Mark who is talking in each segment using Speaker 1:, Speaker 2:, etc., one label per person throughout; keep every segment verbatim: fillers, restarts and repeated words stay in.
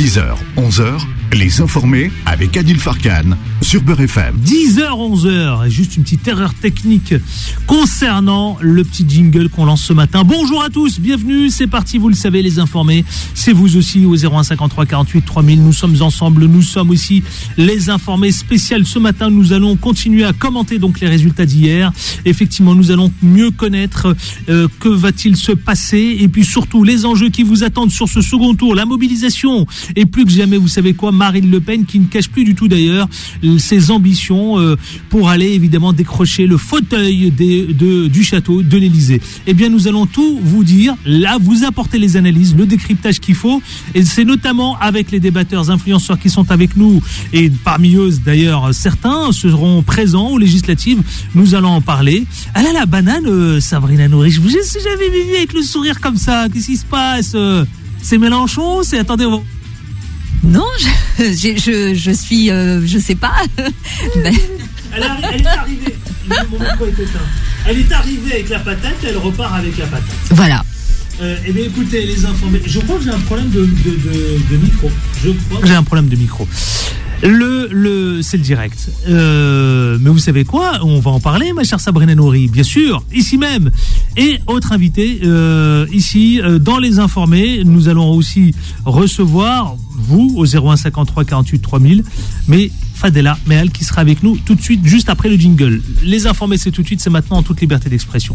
Speaker 1: dix heures, onze heures, les informés avec Adil Farkan sur Beurre F M.
Speaker 2: dix heures, onze heures, juste une petite erreur technique concernant le petit jingle qu'on lance ce matin. Bonjour à tous, bienvenue, c'est parti, vous le savez, les informés, c'est vous aussi au zéro un cinquante-trois quarante-huit trois mille, nous sommes ensemble, nous sommes aussi les informés spéciales. Ce matin, nous allons continuer à commenter donc les résultats d'hier. Effectivement, nous allons mieux connaître euh, que va-t-il se passer et puis surtout les enjeux qui vous attendent sur ce second tour, la mobilisation et plus que jamais, vous savez quoi, Marine Le Pen qui ne cache plus du tout d'ailleurs ses ambitions euh, pour aller évidemment décrocher le fauteuil des, de, du château de l'Élysée. Eh bien, nous allons tout vous dire, là, vous apporter les analyses, le décryptage qu'il faut, et c'est notamment avec les débatteurs influenceurs qui sont avec nous, et parmi eux d'ailleurs certains seront présents aux législatives, nous allons en parler. Ah là la banane, euh, Sabrina Nourri, je vous ai jamais vu avec le sourire comme ça, qu'est-ce qui se passe? C'est Mélenchon? C'est, attendez, on...
Speaker 3: Non, je, je, je, je suis, euh, je sais pas.
Speaker 2: Ben... Elle, arri- elle est arrivée. Mon micro est éteint. Elle est arrivée avec la patate, elle repart avec la patate.
Speaker 3: Voilà.
Speaker 2: Euh, eh bien, écoutez, les informés. Je crois que j'ai un problème de, de, de, de micro. Je crois que j'ai un problème de micro. Le, le, c'est le direct. Euh, mais vous savez quoi? On va en parler, ma chère Sabrina Nourri, bien sûr, ici même. Et autre invité, euh, ici, euh, dans les informés, nous allons aussi recevoir, vous, au zéro un cinquante-trois quarante-huit trois mille, mais Fadela Meal qui sera avec nous tout de suite, juste après le jingle. Les informés, c'est tout de suite, c'est maintenant en toute liberté d'expression.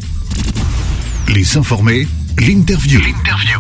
Speaker 1: Les informés, l'interview. L'interview.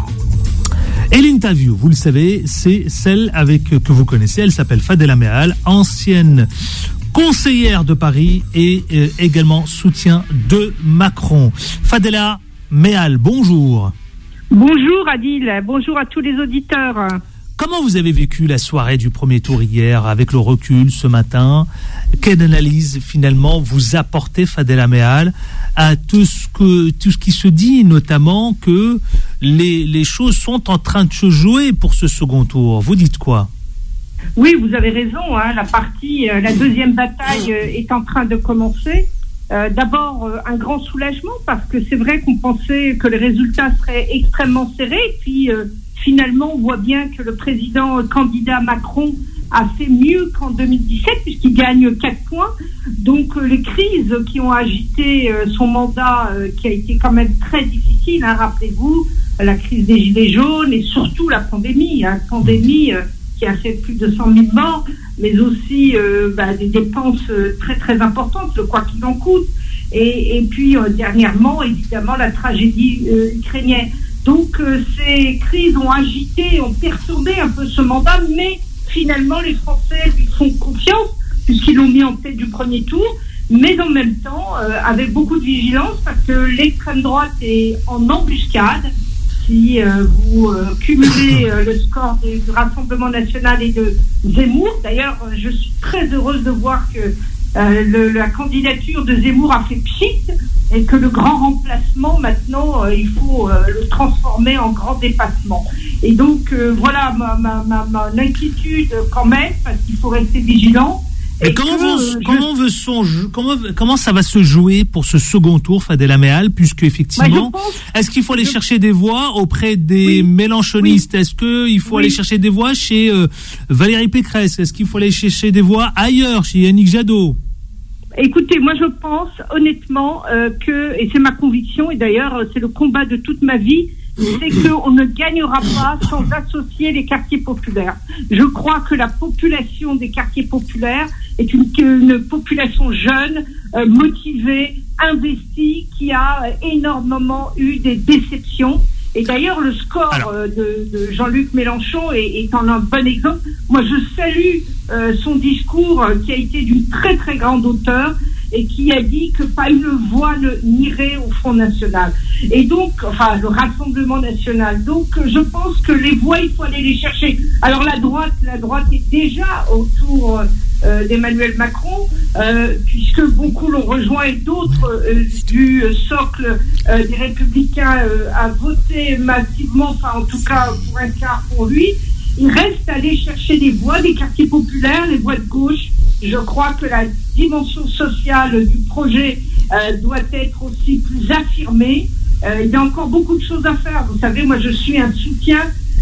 Speaker 2: Et l'interview, vous le savez, c'est celle avec que vous connaissez. Elle s'appelle Fadela Meal, ancienne conseillère de Paris et euh, également soutien de Macron. Fadela Meal, bonjour.
Speaker 4: Bonjour Adil, bonjour à tous les auditeurs.
Speaker 2: Comment vous avez vécu la soirée du premier tour hier avec le recul ce matin? Quelle analyse finalement vous apportez, Fadela Meal, à tout ce que tout ce qui se dit, notamment que les les choses sont en train de se jouer pour ce second tour? Vous dites quoi?
Speaker 4: Oui, vous avez raison. Hein, la partie, euh, la deuxième bataille euh, est en train de commencer. Euh, d'abord, euh, un grand soulagement parce que c'est vrai qu'on pensait que les résultats seraient extrêmement serrés. Puis euh, finalement, on voit bien que le président euh, candidat Macron a fait mieux qu'en deux mille dix-sept puisqu'il gagne quatre points. Donc euh, les crises qui ont agité euh, son mandat, euh, qui a été quand même très difficile, hein, rappelez-vous, la crise des gilets jaunes et surtout la pandémie, hein, pandémie euh, qui a fait plus de cent mille morts, mais aussi euh, bah, des dépenses euh, très très importantes, le quoi qu'il en coûte. Et, et puis euh, dernièrement, évidemment, la tragédie euh, ukrainienne. Donc euh, ces crises ont agité, ont perturbé un peu ce mandat, mais finalement les Français lui font confiance puisqu'ils l'ont mis en tête du premier tour, mais en même temps euh, avec beaucoup de vigilance parce que l'extrême droite est en embuscade. Si euh, vous euh, cumulez euh, le score du, du Rassemblement national et de Zemmour, d'ailleurs euh, je suis très heureuse de voir que euh, le, la candidature de Zemmour a fait pchit et que le grand remplacement maintenant euh, il faut euh, le transformer en grand dépassement. Et donc euh, voilà ma, ma, ma, ma inquiétude quand même parce qu'il faut rester vigilant.
Speaker 2: Mais comment,
Speaker 4: que,
Speaker 2: vont,
Speaker 4: euh,
Speaker 2: comment,
Speaker 4: je...
Speaker 2: veut son, comment, comment ça va se jouer pour ce second tour, Fadela Meal, puisque effectivement,
Speaker 4: bah, pense,
Speaker 2: est-ce qu'il faut aller
Speaker 4: je...
Speaker 2: chercher des voix auprès des
Speaker 4: oui,
Speaker 2: mélenchonistes?
Speaker 4: oui,
Speaker 2: Est-ce qu'il faut
Speaker 4: oui.
Speaker 2: aller chercher des voix chez euh, Valérie Pécresse? Est-ce qu'il faut aller chercher des voix ailleurs, chez Yannick Jadot?
Speaker 4: Écoutez, moi je pense honnêtement euh, que, et c'est ma conviction, et d'ailleurs c'est le combat de toute ma vie, c'est qu'on ne gagnera pas sans associer les quartiers populaires. Je crois que la population des quartiers populaires est une, une population jeune, euh, motivée, investie, qui a énormément eu des déceptions. Et d'ailleurs, le score
Speaker 2: Alors,
Speaker 4: euh, de, de Jean-Luc Mélenchon est, est en un bon exemple. Moi, je salue euh, son discours euh, qui a été d'une très très grande hauteur et qui a dit que pas une voix ne n'irait au Front National. Et donc, enfin, le Rassemblement National. Donc, je pense que les voix, il faut aller les chercher. Alors, la droite, la droite est déjà autour euh, d'Emmanuel Macron, euh, puisque beaucoup l'ont rejoint et d'autres euh, du socle euh, des Républicains euh, a voté massivement, enfin, en tout cas, pour un quart pour lui. Il reste à aller chercher des voix des quartiers populaires, les voix de gauche. Je crois que la dimension sociale du projet euh, doit être aussi plus affirmée. Euh, il y a encore beaucoup de choses à faire. Vous savez, moi, je suis un soutien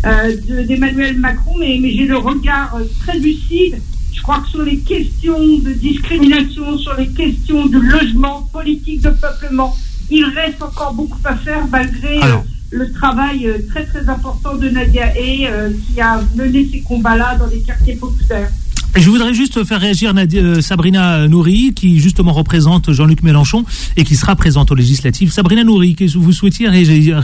Speaker 4: euh, de, d'Emmanuel Macron, mais, mais j'ai le regard euh, très lucide. Je crois que sur les questions de discrimination, sur les questions de logement, politique de peuplement, il reste encore beaucoup à faire malgré euh, le travail euh, très très important de Nadia Hay euh, qui a mené ces combats-là dans les quartiers populaires.
Speaker 2: Je voudrais juste faire réagir Nadia, euh, Sabrina Nouri, qui justement représente Jean-Luc Mélenchon et qui sera présente aux législatives. Sabrina Nouri, qu'est-ce que vous souhaitiez réagir ?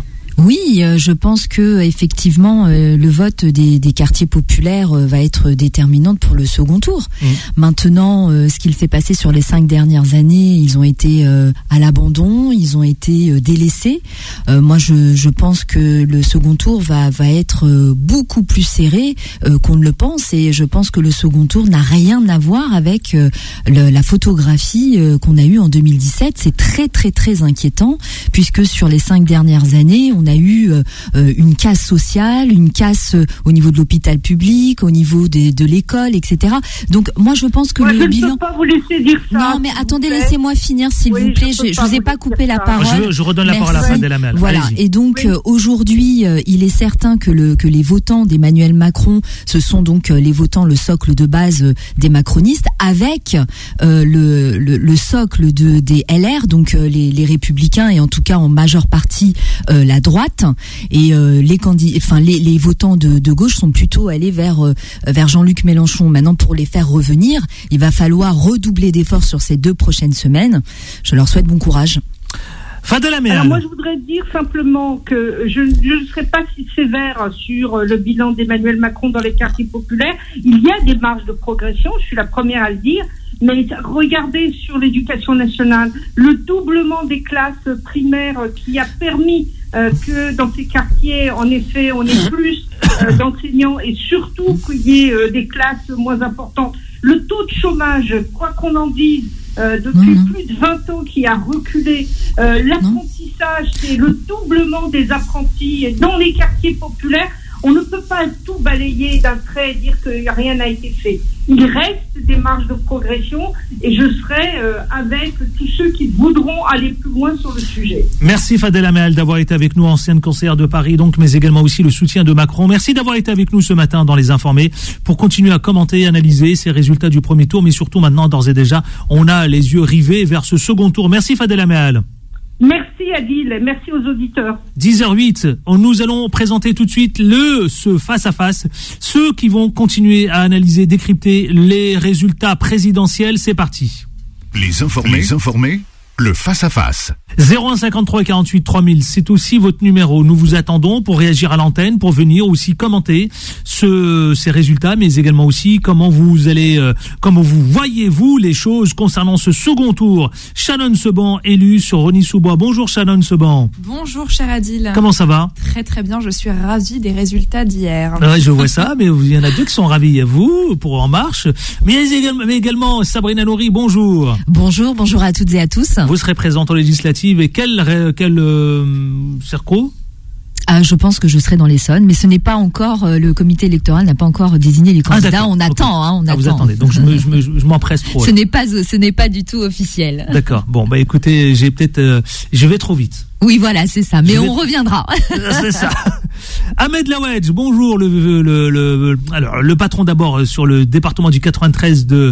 Speaker 3: Oui, euh, je pense que effectivement euh, le vote des, des quartiers populaires euh, va être déterminant pour le second tour. Mmh. Maintenant, euh, ce qu'il s'est passé sur les cinq dernières années, ils ont été euh, à l'abandon, ils ont été euh, délaissés. Euh, moi, je, je pense que le second tour va va être euh, beaucoup plus serré euh, qu'on ne le pense, et je pense que le second tour n'a rien à voir avec euh, le, la photographie euh, qu'on a eue en deux mille dix-sept. C'est très très très inquiétant, puisque sur les cinq dernières années, on a eu euh, une casse sociale, une casse euh, au niveau de l'hôpital public, au niveau des, de l'école, et cetera. Donc moi je pense que
Speaker 4: moi,
Speaker 3: le
Speaker 4: je
Speaker 3: bilan.
Speaker 4: Je ne peux pas vous laisser dire ça.
Speaker 3: Non, mais attendez, laissez-moi finir, s'il oui, vous plaît. Je, je vous ai pas coupé la parole.
Speaker 2: Je, je redonne la
Speaker 3: Merci.
Speaker 2: parole à Fadel Amel.
Speaker 3: Voilà.
Speaker 2: Allez-y.
Speaker 3: Et donc
Speaker 4: oui.
Speaker 3: euh, aujourd'hui, euh, il est certain que le que les votants d'Emmanuel Macron, ce sont donc euh, les votants, le socle de base euh, des macronistes, avec euh, le, le le socle de des L R, donc euh, les les républicains, et en tout cas en majeure partie euh, la droite. Et euh, les candidats, enfin les, les votants de, de gauche sont plutôt allés vers euh, vers Jean-Luc Mélenchon. Maintenant, pour les faire revenir, il va falloir redoubler d'efforts sur ces deux prochaines semaines. Je leur souhaite bon courage.
Speaker 2: Fadel Amel.
Speaker 4: Alors moi, je voudrais dire simplement que je ne serai pas si sévère sur le bilan d'Emmanuel Macron dans les quartiers populaires. Il y a des marges de progression, je suis la première à le dire. Mais regardez sur l'éducation nationale, le doublement des classes primaires qui a permis euh, que dans ces quartiers, en effet, on ait plus euh, d'enseignants et surtout qu'il y ait euh, des classes moins importantes. Le taux de chômage, quoi qu'on en dise, euh, depuis mmh. plus de vingt ans qui a reculé. Euh, l'apprentissage, c'est le doublement des apprentis dans les quartiers populaires. On ne peut pas tout balayer d'un trait et dire que rien n'a été fait. Il reste des marges de progression et je serai euh, avec tous ceux qui voudront aller plus loin sur le sujet.
Speaker 2: Merci Fadel Amel d'avoir été avec nous, ancienne conseillère de Paris, donc, mais également aussi le soutien de Macron. Merci d'avoir été avec nous ce matin dans Les Informés pour continuer à commenter et analyser ces résultats du premier tour, mais surtout maintenant, d'ores et déjà, on a les yeux rivés vers ce second tour. Merci Fadel Amel.
Speaker 4: Merci Adil, merci aux auditeurs.
Speaker 2: dix heures huit, nous allons présenter tout de suite le ce face à face, ceux qui vont continuer à analyser, décrypter les résultats présidentiels. C'est parti.
Speaker 1: Les informés, les informés, le face à face.
Speaker 2: zéro un cinquante-trois quarante-huit trois mille, c'est aussi votre numéro. Nous vous attendons pour réagir à l'antenne, pour venir aussi commenter ce, ces résultats, mais également aussi comment vous allez, euh, comment vous voyez-vous les choses concernant ce second tour. Shannon Seban, élue sur Rosny-sous-Bois. Bonjour Shannon Seban.
Speaker 5: Bonjour cher Adil.
Speaker 2: Comment ça va?
Speaker 5: Très très bien, je suis ravie des résultats d'hier.
Speaker 2: Ouais, je vois ça, mais il y en a deux qui sont ravis. Il y a vous, pour En Marche, mais également, mais également Sabrina Nouri. Bonjour.
Speaker 3: Bonjour, bonjour à toutes et à tous.
Speaker 2: Vous serez présente aux législatives et quel, quel euh, circo?
Speaker 3: Ah, je pense que je serai dans l'Essonne, mais ce n'est pas encore, euh, le comité électoral n'a pas encore désigné les candidats. Ah, on attend, okay. hein, on
Speaker 2: ah,
Speaker 3: attend.
Speaker 2: Vous attendez, donc je, me, je, me, je m'empresse trop.
Speaker 3: Ce n'est pas, ce n'est pas du tout officiel.
Speaker 2: D'accord. Bon, bah écoutez, j'ai peut-être, euh, je vais trop vite.
Speaker 3: Oui, voilà, c'est ça. Mais
Speaker 2: je
Speaker 3: on
Speaker 2: vais...
Speaker 3: reviendra.
Speaker 2: C'est ça. Ahmed Lawedge, bonjour. Le, le, le, alors, le patron d'abord sur le département du quatre-vingt-treize de,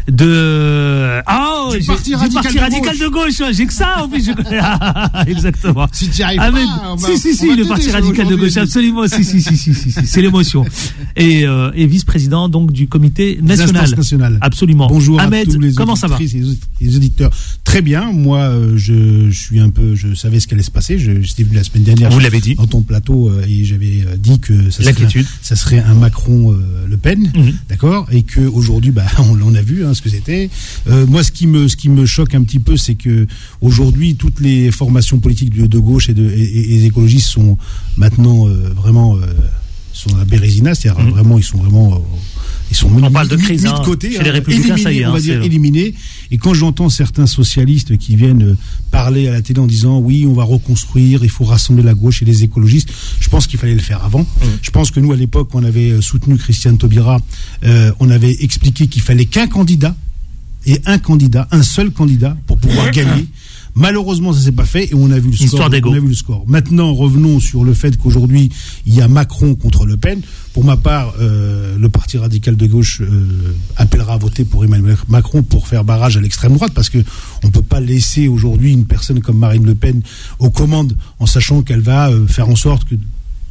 Speaker 2: de, ah, oh,
Speaker 6: du parti radical,
Speaker 2: parti
Speaker 6: de,
Speaker 2: radical
Speaker 6: gauche.
Speaker 2: de gauche. J'ai que ça, en plus. Je... exactement.
Speaker 6: Si tu n'y arrives
Speaker 2: Ahmed,
Speaker 6: pas, on va,
Speaker 2: si, si, si,
Speaker 6: on va
Speaker 2: le parti radical de gauche, absolument. Si, si, si, si, si, si, c'est l'émotion. Et, euh, et vice-président, donc, du comité national.
Speaker 6: national.
Speaker 2: Absolument.
Speaker 6: Bonjour
Speaker 2: Ahmed,
Speaker 6: à tous les
Speaker 2: comment ça va?
Speaker 6: Et les auditeurs. Très bien. Moi, euh, je, je suis un peu, je savais ce qui allait se passer. Je, j'étais venu la semaine dernière.
Speaker 2: Vous l'avez dit.
Speaker 6: Dans ton plateau, euh, et j'avais euh, dit que ça serait, un, ça serait un Macron-Le Pen. Euh, mm-hmm. D'accord? Et que aujourd'hui, bah, on, on a vu, hein, ce que c'était. Euh, moi, ce qui me, ce qui me choque un petit peu, c'est que aujourd'hui, toutes les formations politiques de, de gauche et, de, et, et les écologistes sont maintenant, euh, vraiment, euh, sont à Bérésina. C'est-à-dire, mm-hmm. vraiment, ils sont vraiment, euh, ils sont
Speaker 2: on
Speaker 6: mis,
Speaker 2: parle de crise,
Speaker 6: mis
Speaker 2: hein,
Speaker 6: de côté,
Speaker 2: chez
Speaker 6: hein,
Speaker 2: les Républicains, ça y est,
Speaker 6: on va
Speaker 2: hein,
Speaker 6: dire
Speaker 2: c'est...
Speaker 6: éliminés. Et quand j'entends certains socialistes qui viennent parler à la télé en disant oui, on va reconstruire, il faut rassembler la gauche et les écologistes, je pense qu'il fallait le faire avant. Mmh. Je pense que nous, à l'époque, on avait soutenu Christiane Taubira, euh, on avait expliqué qu'il fallait qu'un candidat, et un candidat, un seul candidat, pour pouvoir gagner. Malheureusement, ça s'est pas fait et on a vu le
Speaker 2: Histoire
Speaker 6: score.
Speaker 2: d'ego.
Speaker 6: On a vu le score. Maintenant, revenons sur le fait qu'aujourd'hui, il y a Macron contre Le Pen. Pour ma part, euh, le Parti radical de gauche euh, appellera à voter pour Emmanuel Macron pour faire barrage à l'extrême droite, parce que on peut pas laisser aujourd'hui une personne comme Marine Le Pen aux commandes en sachant qu'elle va euh, faire en sorte que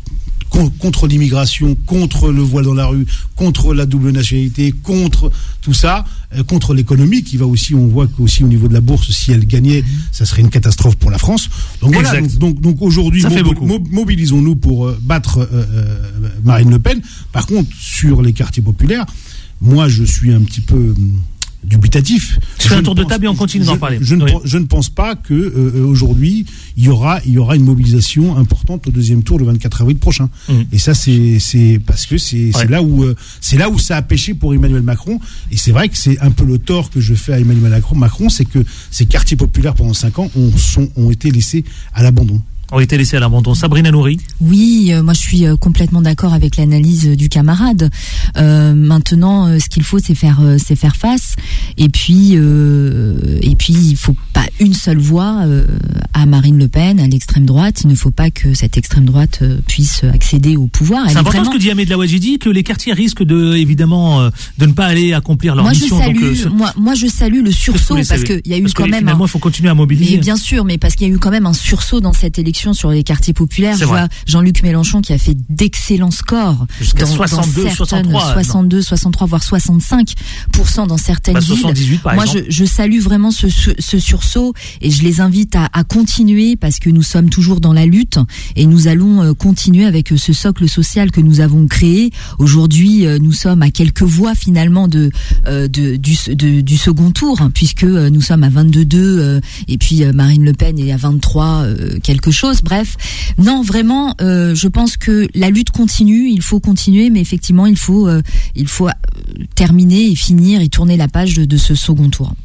Speaker 6: contre l'immigration, contre le voile dans la rue, contre la double nationalité, contre tout ça, euh, contre l'économie qui va aussi, on voit qu'aussi au niveau de la bourse, si elle gagnait, ça serait une catastrophe pour la France. Donc
Speaker 2: exact.
Speaker 6: voilà, donc, donc, donc aujourd'hui, mob- mob- mobilisons-nous pour euh, battre euh, euh, Marine Le Pen. Par contre, sur les quartiers populaires, moi je suis un petit peu dubitatif.
Speaker 2: Je fais un tour de table et on continue d'en parler.
Speaker 6: Je, je,
Speaker 2: oui.
Speaker 6: ne, je ne pense pas que euh, aujourd'hui il y aura il y aura une mobilisation importante au deuxième tour le vingt-quatre avril prochain. Mmh. Et ça c'est c'est parce que c'est ouais. c'est là où euh, c'est là où ça a pêché pour Emmanuel Macron. Et c'est vrai que c'est un peu le tort que je fais à Emmanuel Macron. Macron, c'est que ces quartiers populaires pendant cinq ans ont sont ont été laissés à l'abandon.
Speaker 2: Ont été laissés à l'abandon. Sabrina Nouri.
Speaker 3: Oui, euh, moi je suis euh, complètement d'accord avec l'analyse euh, du camarade. Euh, maintenant, euh, ce qu'il faut, c'est faire, euh, c'est faire face. Et puis, euh, et puis, il faut pas une seule voix euh, à Marine Le Pen, à l'extrême droite. Il ne faut pas que cette extrême droite euh, puisse accéder au pouvoir. Elle
Speaker 2: c'est important
Speaker 3: vraiment...
Speaker 2: ce que dit Ahmed Laouedji, dit que les quartiers risquent de, évidemment, euh, de ne pas aller accomplir leur
Speaker 3: moi,
Speaker 2: mission.
Speaker 3: Je salue,
Speaker 2: donc, euh,
Speaker 3: moi, moi, je salue le sursaut parce qu'il y a eu
Speaker 2: parce
Speaker 3: quand
Speaker 2: que,
Speaker 3: même.
Speaker 2: Finalement, il faut continuer à mobiliser.
Speaker 3: Mais bien sûr, mais parce qu'il y a eu quand même un sursaut dans cette élection sur les quartiers populaires.
Speaker 2: C'est
Speaker 3: Je
Speaker 2: vrai.
Speaker 3: vois Jean-Luc Mélenchon qui a fait d'excellents scores.
Speaker 2: Jusqu'à
Speaker 3: dans,
Speaker 2: soixante-deux,
Speaker 3: dans certaines,
Speaker 2: soixante-trois.
Speaker 3: soixante-deux, soixante-trois, voire soixante-cinq pour cent dans certaines
Speaker 2: bah,
Speaker 3: villes.
Speaker 2: soixante-dix-huit, par
Speaker 3: Moi,
Speaker 2: exemple.
Speaker 3: je, je salue vraiment ce, ce, ce sursaut et je les invite à, à continuer parce que nous sommes toujours dans la lutte et nous allons euh, continuer avec ce socle social que nous avons créé. Aujourd'hui, euh, nous sommes à quelques voix finalement de, euh, de, du, de, du second tour, hein, puisque euh, nous sommes à vingt-deux deux euh, et puis euh, Marine Le Pen est à vingt-trois euh, quelque chose. Bref, non, vraiment, euh, je pense que la lutte continue, il faut continuer, mais effectivement, il faut, euh, il faut terminer et finir et tourner la page de, de ce second tour.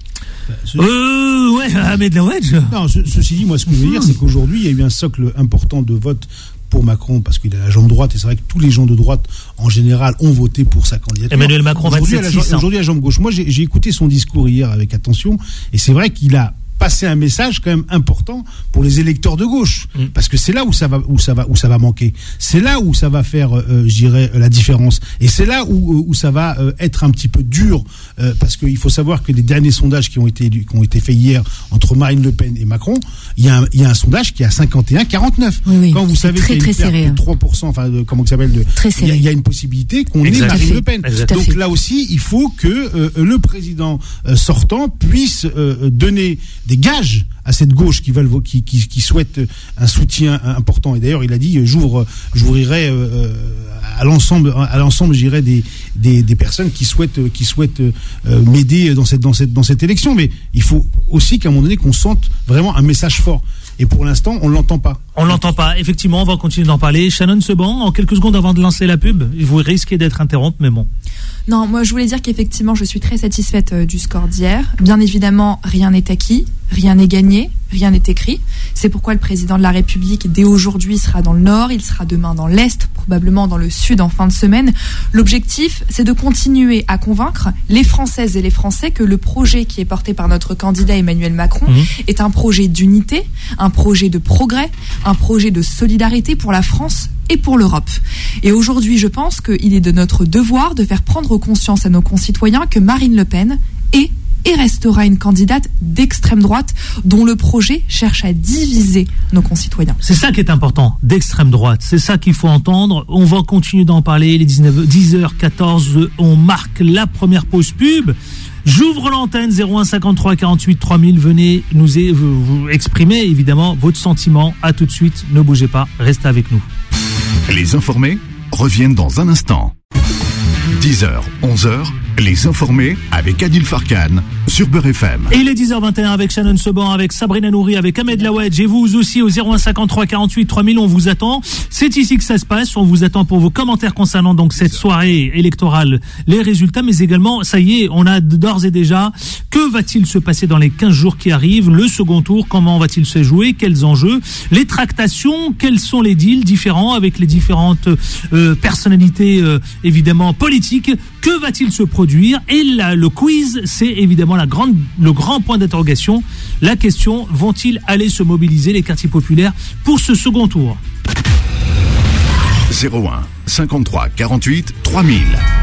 Speaker 2: Euh, ouais, Ahmed Laouedji.
Speaker 6: Non, ce, ceci dit, moi, ce que je veux dire, c'est qu'aujourd'hui, il y a eu un socle important de vote pour Macron, parce qu'il a la jambe droite, et c'est vrai que tous les gens de droite, en général, ont voté pour sa candidature.
Speaker 2: Emmanuel Macron,
Speaker 6: aujourd'hui,
Speaker 2: vingt-sept six.
Speaker 6: Aujourd'hui, à la jambe gauche. Moi, j'ai, j'ai écouté son discours hier avec attention, et c'est vrai qu'il a passer un message quand même important pour les électeurs de gauche, mmh. parce que c'est là où ça va où ça va où ça va manquer, c'est là où ça va faire euh, je dirais la différence, et c'est là où où ça va euh, être un petit peu dur, euh, parce qu'il faut savoir que les derniers sondages qui ont été qui ont été faits hier entre Marine Le Pen et Macron, il y a un, il y a un sondage qui est à cinquante et un quarante-neuf.
Speaker 3: Oui, oui.
Speaker 6: Quand vous savez
Speaker 3: très,
Speaker 6: qu'il y a une
Speaker 3: très
Speaker 6: perte
Speaker 3: serré,
Speaker 6: de trois pour cent, enfin de, comment ça s'appelle, de,
Speaker 3: très
Speaker 6: il y, a, il y a une possibilité qu'on ait Marine Le Pen.
Speaker 2: Exactement.
Speaker 6: Donc là aussi, il faut que euh, le président euh, sortant puisse euh, donner des gages à cette gauche qui, veulent, qui, qui, qui souhaite un soutien important. Et d'ailleurs, il a dit, j'ouvre, j'ouvrirai euh, à l'ensemble, à l'ensemble, je dirais, des, des, des personnes qui souhaitent, qui souhaitent euh, m'aider dans cette, dans cette, dans cette élection. Mais il faut aussi qu'à un moment donné, qu'on sente vraiment un message fort. Et pour l'instant, on ne l'entend pas.
Speaker 2: On ne l'entend pas. Effectivement, on va continuer d'en parler. Shannon Seban, en quelques secondes avant de lancer la pub, vous risquez d'être interrompue, mais bon.
Speaker 5: Non, moi je voulais dire qu'effectivement, je suis très satisfaite euh, du score d'hier. Bien évidemment, rien n'est acquis, rien n'est gagné, rien n'est écrit. C'est pourquoi le président de la République, dès aujourd'hui, sera dans le Nord, il sera demain dans l'Est, probablement dans le Sud en fin de semaine. L'objectif, c'est de continuer à convaincre les Françaises et les Français que le projet qui est porté par notre candidat Emmanuel Macron mmh. est un projet d'unité, un projet de progrès, un projet de solidarité pour la France et pour l'Europe. Et aujourd'hui, je pense qu'il est de notre devoir de faire prendre conscience à nos concitoyens que Marine Le Pen est et restera une candidate d'extrême droite dont le projet cherche à diviser nos concitoyens.
Speaker 2: C'est ça qui est important, d'extrême droite. C'est ça qu'il faut entendre. On va continuer d'en parler. Les dix heures quatorze, on marque la première pause pub. J'ouvre l'antenne zéro un cinquante-trois quarante-huit trois mille. Venez nous vous, vous exprimer évidemment votre sentiment. À tout de suite. Ne bougez pas. Restez avec nous.
Speaker 1: Les informés reviennent dans un instant. dix heures, onze heures, les informés avec Adil Farkan sur Beurre F M.
Speaker 2: Et il est dix heures vingt et un avec Shannon Seban, avec Sabrina Nouri, avec Ahmed Laouedji, et vous aussi au zéro un cinquante-trois quarante-huit trois mille, on vous attend. C'est ici que ça se passe, on vous attend pour vos commentaires concernant donc cette soirée électorale, les résultats, mais également, ça y est, on a d'ores et déjà, que va-t-il se passer dans les quinze jours qui arrivent, le second tour, comment va-t-il se jouer, quels enjeux, les tractations, quels sont les deals différents avec les différentes euh, personnalités euh, évidemment politiques, que va-t-il se produire? produire. Et là, le quiz, c'est évidemment la grande, le grand point d'interrogation. La question, vont-ils aller se mobiliser, les quartiers populaires, pour ce second tour?
Speaker 1: zéro un cinquante-trois quarante-huit trois mille.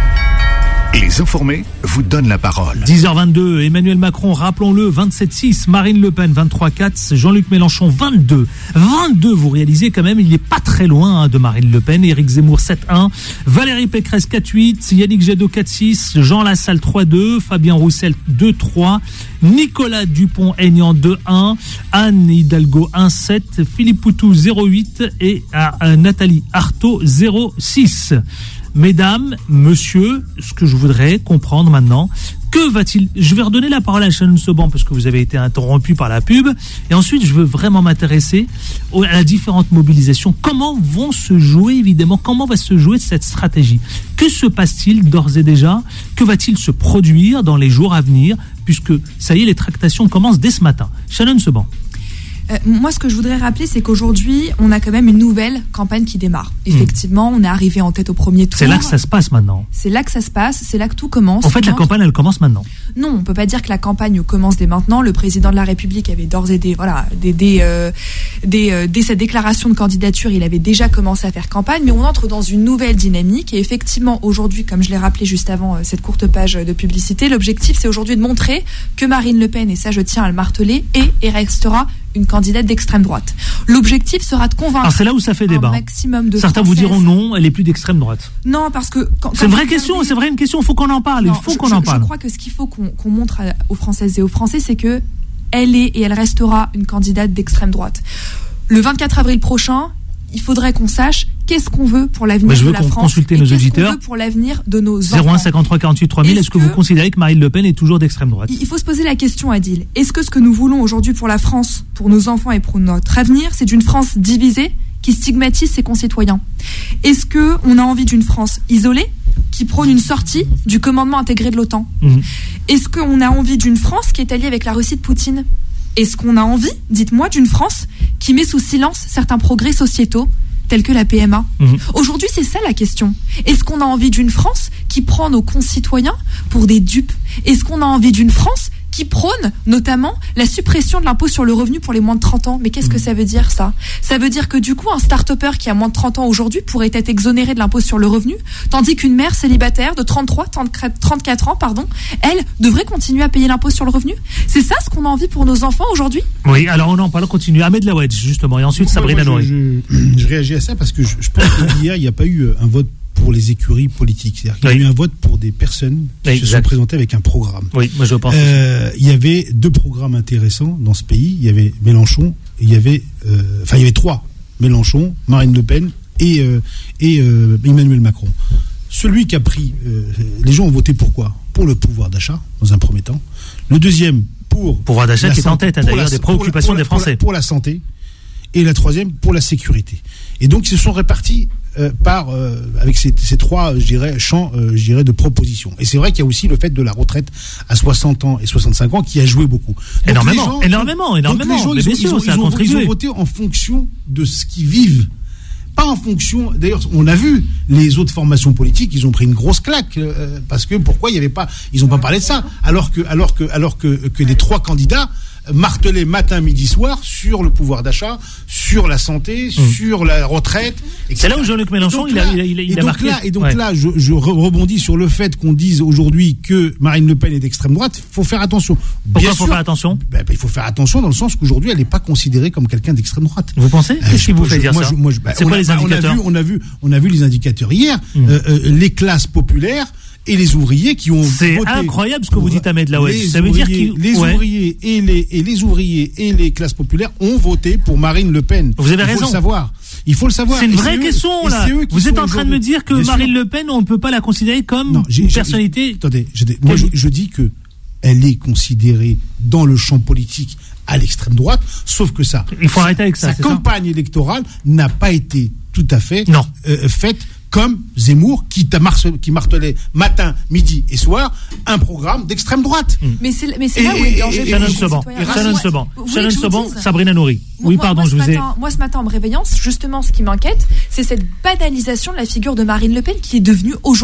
Speaker 1: Les informés vous donnent la parole.
Speaker 2: dix heures vingt-deux, Emmanuel Macron, rappelons-le, vingt-sept quatre, Marine Le Pen, vingt-trois quatre, Jean-Luc Mélenchon, vingt-deux. vingt-deux, vous réalisez quand même, il n'est pas très loin hein, de Marine Le Pen. Éric Zemmour, sept un. Valérie Pécresse, quatre huit. Yannick Jadot, quatre six. Jean Lassalle, trois deux. Fabien Roussel, deux trois. Nicolas Dupont-Aignan, deux un. Anne Hidalgo, un sept. Philippe Poutou, zéro huit. Et euh, Nathalie Arthaud, zéro six. Mesdames, messieurs, ce que je voudrais comprendre maintenant, que va-t-il... Je vais redonner la parole à Shannon Seban parce que vous avez été interrompu par la pub. Et ensuite, je veux vraiment m'intéresser à la différentes mobilisations. Comment vont se jouer, évidemment, comment va se jouer cette stratégie? Que se passe-t-il d'ores et déjà? Que va-t-il se produire dans les jours à venir? Puisque, ça y est, les tractations commencent dès ce matin. Shannon Seban.
Speaker 5: Euh, moi, ce que je voudrais rappeler, c'est qu'aujourd'hui, on a quand même une nouvelle campagne qui démarre. Effectivement, mmh. on est arrivé en tête au premier tour.
Speaker 2: C'est là que ça se passe maintenant.
Speaker 5: C'est là que ça se passe, c'est là que tout commence.
Speaker 2: En fait, la campagne, elle commence maintenant.
Speaker 5: Non, on peut pas dire que la campagne commence dès maintenant. Le président de la République avait d'ores et déjà, voilà, dès, dès, euh, dès, euh, dès sa déclaration de candidature, il avait déjà commencé à faire campagne. Mais on entre dans une nouvelle dynamique. Et effectivement, aujourd'hui, comme je l'ai rappelé juste avant euh, cette courte page de publicité, l'objectif, c'est aujourd'hui de montrer que Marine Le Pen, et ça, je tiens à le marteler, est et restera une candidate d'extrême droite. L'objectif sera de convaincre.
Speaker 2: Alors c'est là où ça fait débat.
Speaker 5: Un maximum de
Speaker 2: Certains
Speaker 5: Françaises.
Speaker 2: Vous diront non, elle est plus d'extrême droite.
Speaker 5: Non, parce que quand,
Speaker 2: c'est une vraie question, c'est vrai une question. Il faut qu'on en parle.
Speaker 5: Non,
Speaker 2: il faut
Speaker 5: je,
Speaker 2: qu'on
Speaker 5: je,
Speaker 2: en parle.
Speaker 5: Je crois que ce qu'il faut qu'on, qu'on montre à, aux Françaises et aux Français, c'est que elle est et elle restera une candidate d'extrême droite. Le vingt-quatre avril prochain, il faudrait qu'on sache qu'est-ce qu'on veut pour l'avenir de la France. Je veux
Speaker 2: consulter
Speaker 5: et
Speaker 2: nos
Speaker 5: qu'est-ce
Speaker 2: auditeurs.
Speaker 5: qu'on veut pour l'avenir de nos enfants.
Speaker 2: zéro un cinquante-trois quarante-huit trois mille. Est-ce, Est-ce que, que vous considérez que Marine Le Pen est toujours d'extrême droite?
Speaker 5: Il faut se poser la question, Adil. Est-ce que ce que nous voulons aujourd'hui pour la France, pour nos enfants et pour notre avenir, c'est d'une France divisée qui stigmatise ses concitoyens? Est-ce que on a envie d'une France isolée qui prône une sortie du commandement intégré de l'OTAN? mmh. Est-ce qu'on a envie d'une France qui est alliée avec la Russie de Poutine? Est-ce qu'on a envie, dites-moi, d'une France qui met sous silence certains progrès sociétaux tels que la P M A? mmh. Aujourd'hui, c'est ça la question. Est-ce qu'on a envie d'une France qui prend nos concitoyens pour des dupes? Est-ce qu'on a envie d'une France qui prône notamment la suppression de l'impôt sur le revenu pour les moins de trente ans? Mais qu'est-ce mmh. que ça veut dire, ça? Ça veut dire que du coup, un start-upper qui a moins de trente ans aujourd'hui pourrait être exonéré de l'impôt sur le revenu, tandis qu'une mère célibataire de trente-trois, trente-quatre ans, pardon, elle devrait continuer à payer l'impôt sur le revenu. C'est ça ce qu'on a envie pour nos enfants aujourd'hui?
Speaker 2: Oui, alors on en parle, on continue. Ahmed Laouedj, justement, et ensuite Sabrina Nouri.
Speaker 6: Je, je, je réagis à ça parce que je, je pense qu'hier, il n'y a pas eu un vote pour les écuries politiques. C'est-à-dire qu'il y a oui. eu un vote pour des personnes qui oui, se exact. sont présentées avec un programme.
Speaker 2: Oui, moi je pense.
Speaker 6: Euh, il y avait deux programmes intéressants dans ce pays. Il y avait Mélenchon, il y avait, euh, enfin il y avait trois. Mélenchon, Marine Le Pen et, euh, et euh, Emmanuel Macron. Celui qui a pris, euh, les gens ont voté pour quoi? Pour le pouvoir d'achat, dans un premier temps. Le deuxième, pour...
Speaker 2: Pouvoir d'achat qui est en tête, hein, d'ailleurs, la, des préoccupations
Speaker 6: pour la,
Speaker 2: des Français.
Speaker 6: Pour la, pour la santé. Et la troisième, pour la sécurité. Et donc, ils se sont répartis euh, par, euh, avec ces, ces trois, je dirais, champs, euh, je dirais, de propositions. Et c'est vrai qu'il y a aussi le fait de la retraite à soixante ans et soixante-cinq ans qui a joué beaucoup. Donc
Speaker 2: énormément,
Speaker 6: gens,
Speaker 2: énormément, énormément.
Speaker 6: Donc les gens, ils, ont, ils, ont, ils ont voté en fonction de ce qu'ils vivent. Pas en fonction. D'ailleurs, on a vu les autres formations politiques, ils ont pris une grosse claque euh, parce que pourquoi il y avait pas, ils ont pas parlé de ça, alors que, alors que, alors que, que les trois candidats martelaient matin, midi, soir sur le pouvoir d'achat, sur la santé, mmh. sur la retraite. Et
Speaker 2: c'est là où Jean-Luc Mélenchon, il a, il a, il a, il a marqué.
Speaker 6: Là, et donc
Speaker 2: ouais.
Speaker 6: là, je, je rebondis sur le fait qu'on dise aujourd'hui que Marine Le Pen est d'extrême droite. Il faut faire attention.
Speaker 2: Pourquoi il faut faire attention?
Speaker 6: Ben, ben, il faut faire attention dans le sens qu'aujourd'hui, elle n'est pas considérée comme quelqu'un d'extrême droite.
Speaker 2: Vous pensez? Qu'est-ce euh, qui vous fait dire
Speaker 6: moi,
Speaker 2: ça?
Speaker 6: je, moi, je, ben,
Speaker 2: c'est quoi les indicateurs?
Speaker 6: On a, vu, on, a vu, on a vu les indicateurs hier. Mmh. Euh, euh, les classes populaires et les ouvriers qui ont
Speaker 2: c'est
Speaker 6: voté. C'est
Speaker 2: incroyable ce que vous dites, Ahmed Laouedj. Ça veut
Speaker 6: ouvriers,
Speaker 2: dire qu'ils...
Speaker 6: les
Speaker 2: ouais.
Speaker 6: ouvriers et les et les ouvriers et les classes populaires ont voté pour Marine Le Pen.
Speaker 2: Vous avez
Speaker 6: Il
Speaker 2: raison.
Speaker 6: faut le savoir. Il faut le savoir.
Speaker 2: C'est une
Speaker 6: et
Speaker 2: vraie
Speaker 6: c'est
Speaker 2: question
Speaker 6: eux,
Speaker 2: là. Vous êtes en train de me dire que
Speaker 6: Bien
Speaker 2: Marine
Speaker 6: sûr.
Speaker 2: Le Pen, on ne peut pas la considérer comme non, une personnalité.
Speaker 6: Attendez, moi je, je dis que elle est considérée dans le champ politique à l'extrême droite, sauf que ça.
Speaker 2: Il faut arrêter avec ça.
Speaker 6: Sa campagne
Speaker 2: ça
Speaker 6: électorale n'a pas été tout à fait
Speaker 2: non.
Speaker 6: Euh, faite comme Zemmour, qui, qui martelait matin, midi et soir un programme d'extrême droite.
Speaker 5: Mmh. Mais c'est, mais c'est là où est le danger.
Speaker 2: Shannon Seban, Shannon Seban, Shannon Seban, Sabrina Nouri. Oui,
Speaker 5: moi,
Speaker 2: pardon,
Speaker 5: moi,
Speaker 2: je vous ai...
Speaker 5: matin, moi, ce matin, en me réveillant, justement, ce qui m'inquiète, c'est cette banalisation de la figure de Marine Le Pen qui est devenue aujourd'hui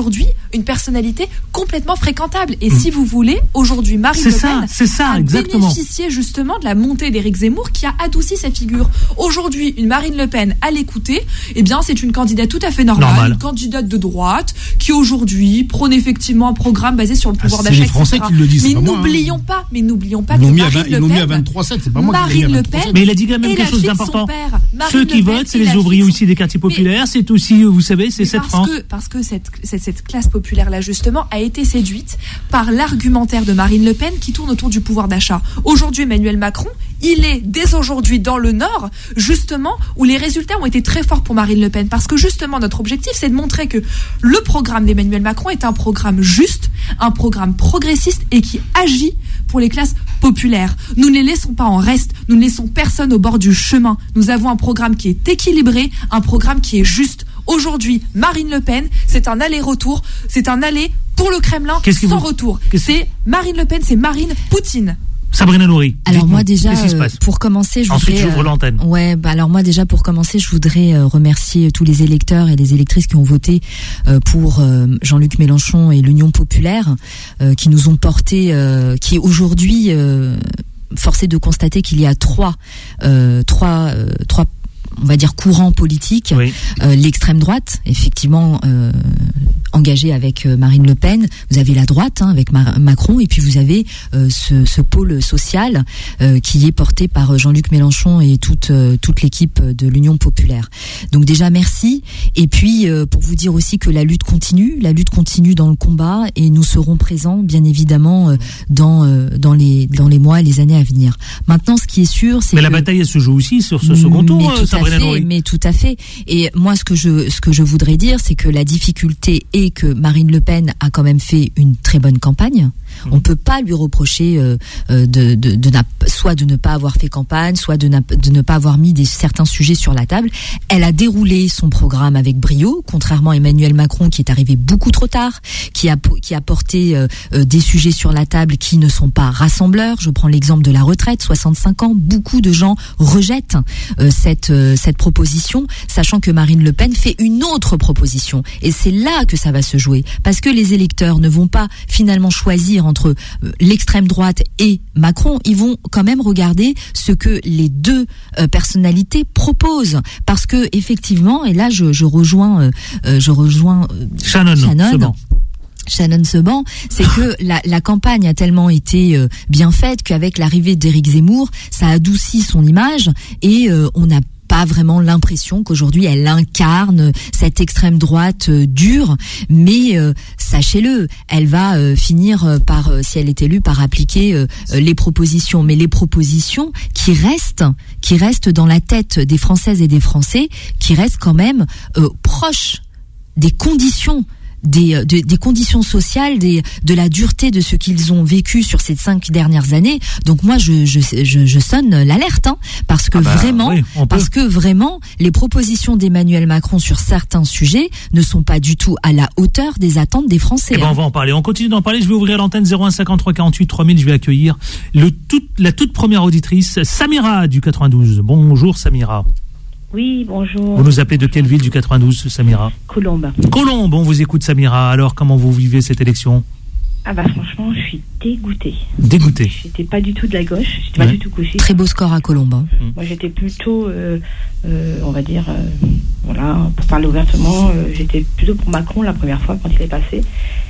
Speaker 5: une personnalité complètement fréquentable. Et mmh. si vous voulez, aujourd'hui, Marine Le Pen
Speaker 2: c'est ça,
Speaker 5: a
Speaker 2: exactement.
Speaker 5: bénéficié justement de la montée d'Éric Zemmour qui a adouci sa figure. Aujourd'hui, une Marine Le Pen à l'écouter, eh bien, c'est une candidate tout à fait normale, Normal. une candidate de droite qui aujourd'hui prône effectivement un programme basé sur le pouvoir
Speaker 6: ah,
Speaker 5: d'achat,
Speaker 6: c'est les Français
Speaker 5: et cetera.
Speaker 6: Qui le disent,
Speaker 5: mais
Speaker 6: pas
Speaker 5: n'oublions
Speaker 6: moi, hein.
Speaker 5: pas, mais n'oublions pas
Speaker 6: ils
Speaker 5: que
Speaker 6: Marine
Speaker 5: Marine
Speaker 6: Le Pen,
Speaker 5: Le Pen,
Speaker 6: mis à vingt-trois sept, c'est pas moi
Speaker 5: Marine
Speaker 6: qui
Speaker 5: Le Pen,
Speaker 2: mais il a dit quand même quelque chose d'important. Ceux qui votent, c'est les ouvriers aussi des quartiers populaires, c'est aussi, vous savez, c'est cette France.
Speaker 5: Que, parce que cette, cette, cette classe populaire-là, justement, a été séduite par l'argumentaire de Marine Le Pen qui tourne autour du pouvoir d'achat. Aujourd'hui, Emmanuel Macron, il est dès aujourd'hui dans le Nord, justement, où les résultats ont été très forts pour Marine Le Pen. Parce que justement, notre objectif, c'est de montrer que le programme d'Emmanuel Macron est un programme juste, un programme progressiste et qui agit pour les classes populaires. Nous ne les laissons pas en reste, nous ne laissons personne au bord du chemin. Nous avons un programme qui est équilibré, un programme qui est juste. Aujourd'hui, Marine Le Pen, c'est un aller-retour, c'est un aller pour le Kremlin sans vous... retour. C'est Marine Le Pen, c'est Marine Poutine.
Speaker 2: Sabrina Nouri.
Speaker 3: Alors moi déjà, euh, pour commencer, je
Speaker 2: Ensuite,
Speaker 3: voudrais.
Speaker 2: j'ouvre l'antenne.
Speaker 3: Euh, ouais, bah alors moi déjà pour commencer, je voudrais euh, remercier tous les électeurs et les électrices qui ont voté euh, pour euh, Jean-Luc Mélenchon et l'Union populaire, euh, qui nous ont porté, euh, qui aujourd'hui, euh, forcé de constater qu'il y a trois, euh, trois, euh, trois. on va dire courant politique, oui. euh, l'extrême droite, effectivement euh, engagée avec euh, Marine Le Pen, vous avez la droite hein, avec Mar- Macron, et puis vous avez euh, ce, ce pôle social euh, qui est porté par Jean-Luc Mélenchon et toute euh, toute l'équipe de l'Union populaire. Donc déjà merci, et puis euh, pour vous dire aussi que la lutte continue, la lutte continue dans le combat, et nous serons présents bien évidemment euh, dans euh, dans les dans les mois et les années à venir. Maintenant, ce qui est sûr, c'est
Speaker 2: mais
Speaker 3: que...
Speaker 2: la bataille elle se joue aussi sur ce second tour.
Speaker 3: Mais tout à fait, mais tout à fait. Et moi, ce que je ce que je voudrais dire, c'est que la difficulté est que Marine Le Pen a quand même fait une très bonne campagne. On peut pas lui reprocher euh, de, de, de, de soit de ne pas avoir fait campagne, soit de, de ne pas avoir mis des, certains sujets sur la table. Elle a déroulé son programme avec brio, contrairement à Emmanuel Macron qui est arrivé beaucoup trop tard, qui a, qui a porté euh, des sujets sur la table qui ne sont pas rassembleurs. Je prends l'exemple de la retraite, soixante-cinq ans. Beaucoup de gens rejettent euh, cette, euh, cette proposition, sachant que Marine Le Pen fait une autre proposition. Et c'est là que ça va se jouer. Parce que les électeurs ne vont pas finalement choisir entre l'extrême droite et Macron, ils vont quand même regarder ce que les deux euh, personnalités proposent, parce que effectivement, et là je, je rejoins, euh, je rejoins euh,
Speaker 2: Shannon.
Speaker 3: Shannon. Shannon Seban, c'est que la, la campagne a tellement été euh, bien faite qu'avec l'arrivée d'Éric Zemmour, ça adoucit son image et euh, on a pas vraiment l'impression qu'aujourd'hui elle incarne cette extrême droite euh, dure, mais euh, sachez-le, elle va euh, finir euh, par, euh, si elle est élue, par appliquer euh, les propositions, mais les propositions qui restent, qui restent dans la tête des Françaises et des Français, qui restent quand même euh, proches des conditions. Des, de, des conditions sociales, des, de la dureté de ce qu'ils ont vécu sur ces cinq dernières années. Donc moi, je, je, je, je sonne l'alerte, hein, parce que ah bah, vraiment, oui, parce que vraiment, les propositions d'Emmanuel Macron sur certains sujets ne sont pas du tout à la hauteur des attentes des Français.
Speaker 2: Eh ben,
Speaker 3: hein.
Speaker 2: On va en parler. On continue d'en parler. Je vais ouvrir l'antenne zéro un cinquante-trois quarante-huit trois mille. Je vais accueillir le tout, la toute première auditrice, Samira du quatre-vingt-douze. Bonjour Samira.
Speaker 7: Oui, bonjour.
Speaker 2: Vous nous appelez de quelle ville du quatre-vingt-douze, Samira?
Speaker 7: Colombes.
Speaker 2: Colombes, on vous écoute Samira. Alors, comment vous vivez cette élection?
Speaker 7: Ah bah franchement, je suis dégoûtée.
Speaker 2: Dégoûtée.
Speaker 7: J'étais pas du tout de la gauche, j'étais
Speaker 2: ouais.
Speaker 7: pas du tout couchée.
Speaker 3: Très beau score à Colombes. Hein.
Speaker 7: Moi j'étais plutôt, euh, euh, on va dire, euh, voilà, pour parler ouvertement, euh, j'étais plutôt pour Macron la première fois quand il est passé.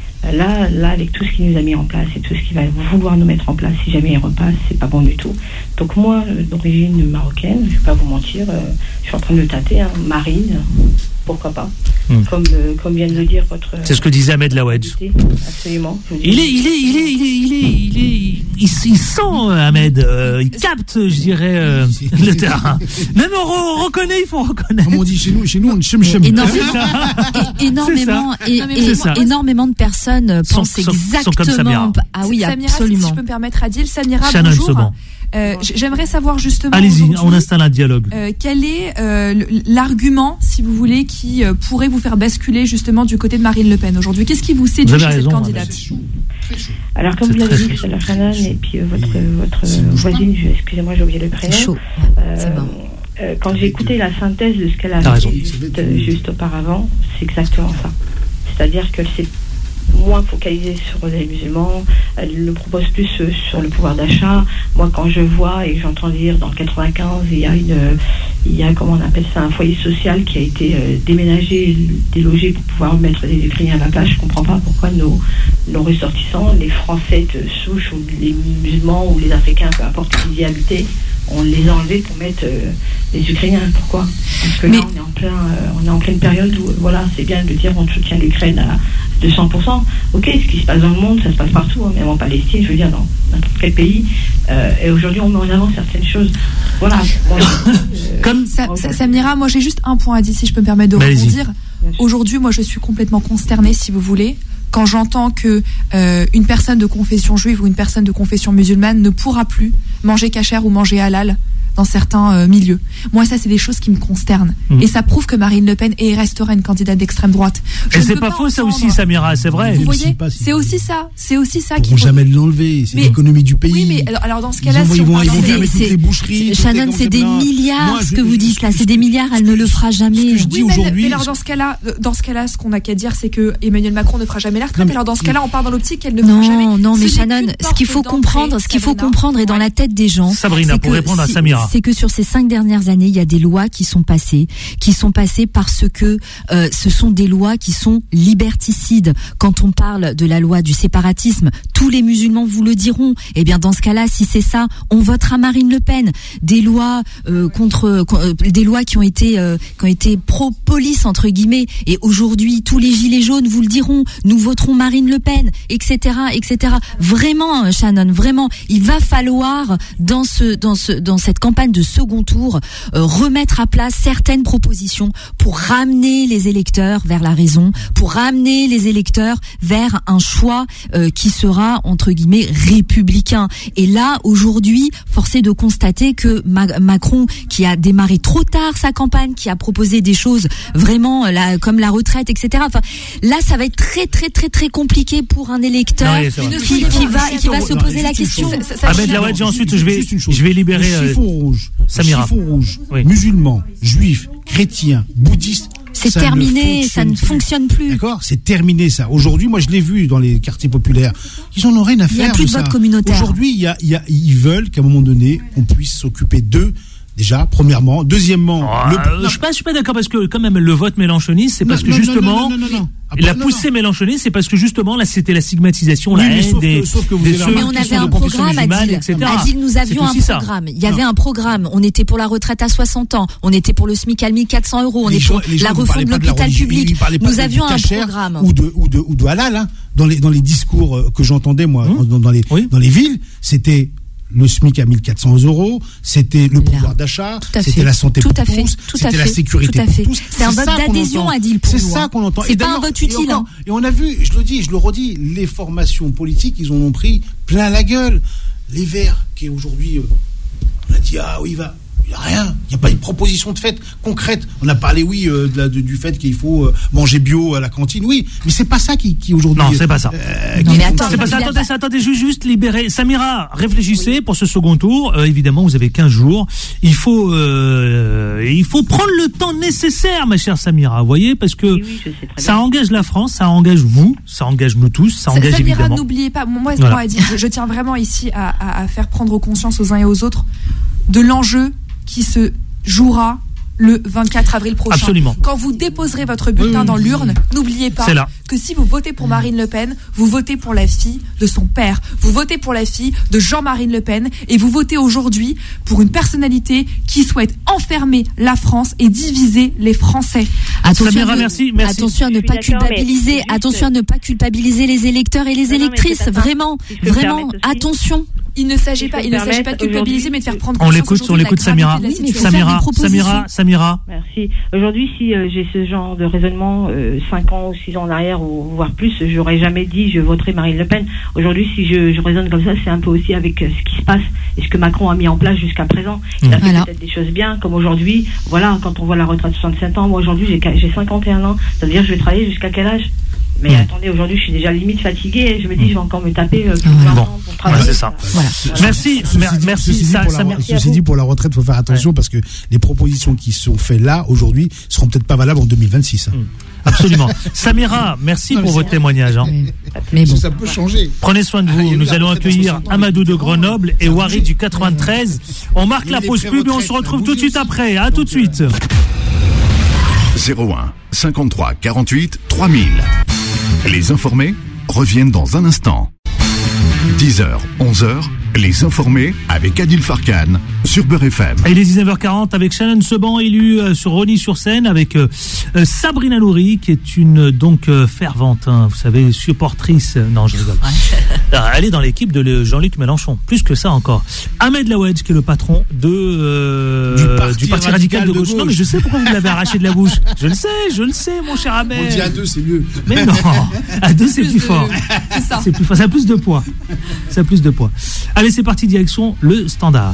Speaker 7: Là, là, avec tout ce qu'il nous a mis en place et tout ce qu'il va vouloir nous mettre en place, si jamais il repasse, c'est pas bon du tout. Donc moi, d'origine marocaine, je vais pas vous mentir, euh, je suis en train de le tâter, hein, Marine, pourquoi pas, hum. comme, euh, comme vient de le dire votre...
Speaker 2: C'est ce que disait Ahmed Laouedj.
Speaker 7: Absolument.
Speaker 2: Il est, il est, il est, il est, il est, il est, il, il sent, Ahmed, euh, il capte, je dirais, euh, le terrain. Même on, on reconnaît, il faut reconnaître.
Speaker 6: Comme on dit chez nous, chez nous, on chum chum.
Speaker 3: Énormément, énormément, et, et, énormément de personnes
Speaker 2: sont,
Speaker 3: pensent
Speaker 2: sont,
Speaker 3: exactement.
Speaker 2: Sont
Speaker 3: ah oui,
Speaker 5: Samira,
Speaker 3: absolument.
Speaker 5: Si je peux me permettre, Adil, Samira,
Speaker 2: Shannon,
Speaker 5: bonjour. Euh, j'aimerais savoir justement.
Speaker 2: Allez-y, on installe un dialogue.
Speaker 5: Euh, quel est euh, l'argument, si vous voulez, qui euh, pourrait vous faire basculer justement du côté de Marine Le Pen aujourd'hui? Qu'est-ce qui vous séduit chez
Speaker 2: raison,
Speaker 5: cette candidate?
Speaker 7: Alors, comme vous l'avez dit, c'est la Shannon et puis euh, votre, votre voisine, je, excusez-moi, j'ai oublié le prénom.
Speaker 3: C'est chaud.
Speaker 7: Euh,
Speaker 3: c'est bon.
Speaker 7: euh, quand j'ai écouté la synthèse de ce qu'elle a dit juste, juste auparavant, c'est exactement ça. C'est-à-dire qu'elle s'est moins focalisée sur les musulmans, elle le propose plus euh, sur le pouvoir d'achat. Moi, quand je vois et j'entends dire dans le quatre-vingt-quinze, il y a une, il y a, comment on appelle ça, un foyer social qui a été euh, déménagé, délogé pour pouvoir mettre des Ukrainiens à la place. Je comprends pas pourquoi nos, nos ressortissants, les Français de souche ou les musulmans ou les Africains, peu importe qui y habitaient, on les a enlevés pour mettre euh, les Ukrainiens. Pourquoi ? Parce que là, Mais... on est en plein, euh, on est en pleine période où, euh, voilà, c'est bien de dire on soutient l'Ukraine à deux cents pour cent. Ok, ce qui se passe dans le monde, ça se passe partout, hein, même en Palestine, je veux dire, dans n'importe quel pays. Euh, et aujourd'hui, on met en avant certaines choses. Voilà. Moi, euh,
Speaker 5: Comme ça, ça, Samira, moi j'ai juste un point à dire, si je peux me permettre de
Speaker 2: bah,
Speaker 5: rebondir. Aujourd'hui, moi je suis complètement consternée, si vous voulez, quand j'entends que euh, une personne de confession juive ou une personne de confession musulmane ne pourra plus manger kasher ou manger halal dans certains euh, milieux. Moi, ça, c'est des choses qui me consternent. Mmh. Et ça prouve que Marine Le Pen est restera une candidate d'extrême droite.
Speaker 2: Je et c'est pas, pas faux, ça aussi, Samira, c'est vrai.
Speaker 5: Vous voyez, c'est aussi ça. C'est aussi ça.
Speaker 6: Ils ne vont jamais l'enlever. C'est mais, l'économie du pays.
Speaker 5: Oui, mais alors, alors dans ce cas-là,
Speaker 6: ils,
Speaker 5: si
Speaker 6: ils vont,
Speaker 5: on
Speaker 6: ils vont fermer toutes les boucheries.
Speaker 3: Shannon, c'est des milliards, moi, ce que vous dites là. C'est des milliards, elle ne le fera jamais.
Speaker 5: Ce que je dis aujourd'hui. Mais alors, dans ce cas-là, dans ce cas-là, ce qu'on a qu'à dire, c'est que Emmanuel Macron ne fera jamais la retraite. Alors, dans ce cas-là, on part dans l'optique qu'elle ne fera jamais.
Speaker 3: Non, non, mais Shannon, ce qu'il faut comprendre, ce qu'il faut comprendre est dans la tête des gens.
Speaker 2: Sabrina, pour répondre à Samira.
Speaker 3: C'est que sur ces cinq dernières années, il y a des lois qui sont passées, qui sont passées parce que euh, ce sont des lois qui sont liberticides. Quand on parle de la loi du séparatisme, tous les musulmans vous le diront. Eh bien, dans ce cas-là, si c'est ça, on votera Marine Le Pen. Des lois euh, contre, euh, des lois qui ont été, euh, qui ont été pro-police entre guillemets. Et aujourd'hui, tous les gilets jaunes vous le diront. Nous voterons Marine Le Pen, et cetera, et cetera. Vraiment, Shannon, vraiment, il va falloir dans ce, dans ce, dans cette campagne de second tour euh, remettre à plat certaines propositions pour ramener les électeurs vers la raison, pour ramener les électeurs vers un choix euh, qui sera entre guillemets républicain. Et là, aujourd'hui, force est de constater que Ma- Macron, qui a démarré trop tard sa campagne, qui a proposé des choses vraiment là, comme la retraite, et cetera. Enfin, là, ça va être très, très, très, très compliqué pour un électeur non, oui, qui, qui va, qui va se poser non, la question.
Speaker 2: Ahmed Laouadji, ensuite, je vais, je vais libérer
Speaker 6: le chiffon rouge,
Speaker 2: Samira.
Speaker 6: Le chiffon rouge, oui. Musulmans, juifs, chrétiens, bouddhistes.
Speaker 3: C'est ça terminé, ne ça ne fonctionne plus.
Speaker 6: D'accord, c'est terminé ça. Aujourd'hui, moi je l'ai vu dans les quartiers populaires. Ils en ont rien à faire.
Speaker 3: Il n'y a plus de vote communautaire.
Speaker 6: Aujourd'hui, il y a, il y a, ils veulent qu'à un moment donné, on puisse s'occuper d'eux. Déjà, premièrement. Deuxièmement,
Speaker 2: oh, le... euh, je suis pas, je suis pas d'accord parce que quand même le vote mélanchoniste, c'est non, parce que non, justement, non, non, non, non, non. Après, la poussée non, non. mélanchoniste, c'est parce que justement là, c'était la stigmatisation, oui, la haine des,
Speaker 6: sauf que vous
Speaker 3: des ceux mais on avait un programme, Adil. Adil, nous avions un programme. Il y avait un programme. On était pour la retraite à soixante ans. On était pour le SMIC à mille quatre cents euros. On est pour la refonte de l'hôpital public. Nous avions un programme.
Speaker 6: Ou de, ou de, ou de halal, hein. Dans les, dans les discours que j'entendais, moi, dans les, dans les villes, c'était le SMIC à mille quatre cents euros, c'était le pouvoir d'achat, c'était la santé pour tous, c'était la sécurité pour tous.
Speaker 3: C'est un vote d'adhésion, Adil, pour nous.
Speaker 6: C'est ça qu'on entend.
Speaker 3: C'est pas un vote utile.
Speaker 6: Et on a vu, je le dis, je le redis, les formations politiques, ils en ont pris plein la gueule. Les Verts, qui aujourd'hui, on a dit, ah oui, va. Il n'y a rien, il n'y a pas une proposition de fait concrète. On a parlé, oui, euh, de la, de, du fait qu'il faut euh, manger bio à la cantine, oui, mais c'est pas ça qui, qui aujourd'hui.
Speaker 2: Non, c'est pas ça.
Speaker 6: Euh,
Speaker 3: non, mais attends,
Speaker 2: c'est pas ça. Attendez, pas... attendez, juste, juste libérer. Samira, réfléchissez oui. pour ce second tour. Euh, évidemment, vous avez quinze jours. Il faut, euh, il faut prendre le temps nécessaire, ma chère Samira. Vous voyez, parce que oui, oui, ça bien. engage la France, ça engage vous, ça engage nous tous, ça engage
Speaker 5: Samira,
Speaker 2: évidemment.
Speaker 5: N'oubliez pas, moi, voilà. moi je, je tiens vraiment ici à, à, à faire prendre conscience aux uns et aux autres de l'enjeu qui se jouera le vingt-quatre avril prochain.
Speaker 2: Absolument.
Speaker 5: Quand vous déposerez votre bulletin mmh. dans l'urne, n'oubliez pas que si vous votez pour Marine Le Pen, vous votez pour la fille de son père. Vous votez pour la fille de Jean-Marie Le Pen et vous votez aujourd'hui pour une personnalité qui souhaite enfermer la France et diviser les Français.
Speaker 3: Attention,
Speaker 2: Samira, merci, merci.
Speaker 3: attention à ne pas culpabiliser, juste... attention à ne pas culpabiliser les électeurs et les non, électrices. Non, vraiment, si vraiment, attention.
Speaker 5: Il ne s'agit pas, il ne s'agit pas de culpabiliser, mais de faire prendre
Speaker 2: conscience. On l'écoute, on l'écoute, Samira. Oui, Samira, Samira, Samira.
Speaker 7: Merci. Aujourd'hui, si euh, j'ai ce genre de raisonnement, euh, cinq ans ou six ans en arrière, ou voire plus, j'aurais jamais dit je voterai Marine Le Pen. Aujourd'hui, si je, je raisonne comme ça, c'est un peu aussi avec euh, ce qui se passe et ce que Macron a mis en place jusqu'à présent. Il mmh. a fait voilà. peut-être des choses bien, comme aujourd'hui. Voilà, quand on voit la retraite de soixante-sept ans, moi aujourd'hui j'ai, j'ai cinquante et un ans. Ça veut dire que je vais travailler jusqu'à quel âge ? Mais mmh. attendez, aujourd'hui, je suis déjà limite fatiguée et je me dis, je vais encore me taper euh, plus
Speaker 2: mmh.
Speaker 7: vingt
Speaker 2: bon.
Speaker 7: ans pour travailler.
Speaker 2: Ouais, c'est ça.
Speaker 3: Voilà.
Speaker 2: Merci,
Speaker 6: Ceci dit,
Speaker 2: merci.
Speaker 6: Ceci,
Speaker 2: Ça,
Speaker 6: dit,
Speaker 2: ça,
Speaker 6: pour
Speaker 2: merci
Speaker 6: la, ceci dit, pour la retraite, il faut faire attention ouais. parce que les propositions qui sont faites là, aujourd'hui, seront peut-être pas valables en deux mille vingt-six. Hein.
Speaker 2: Mmh. Absolument. Samira, merci non, pour votre témoignage. Hein.
Speaker 3: Mais bon.
Speaker 6: Ça peut changer.
Speaker 2: Prenez soin de vous. Nous allons accueillir Amadou de Grenoble et Wari du quatre-vingt-treize. On marque la pause pub et on se retrouve tout de suite après. À tout de suite.
Speaker 1: zéro un cinquante-trois quarante-huit trois mille. Les informés reviennent dans un instant. dix heures, onze heures, les informés avec Adil Farkan sur Beurre F M.
Speaker 2: Il est dix-neuf heures quarante avec Shannon Seban, élu euh, sur Rosny-sur-Seine, avec euh, euh, Sabrina Nouri, qui est une donc euh, fervente, hein, vous savez, supportrice. Euh, non, je rigole. Alors, elle est dans l'équipe de le Jean-Luc Mélenchon. Plus que ça encore. Ahmed Lawedge, qui est le patron de euh,
Speaker 6: du, parti
Speaker 2: du parti radical, radical de, gauche. de gauche. Non, mais je sais pourquoi vous l'avez arraché de la bouche. Je le sais, je le sais, mon cher Ahmed.
Speaker 6: On dit à deux, c'est mieux.
Speaker 2: Mais non, à deux, c'est plus, plus fort.
Speaker 5: C'est ça.
Speaker 2: C'est plus fort. Ça a plus de poids. Ça a plus de poids. Allez, c'est parti, direction le standard.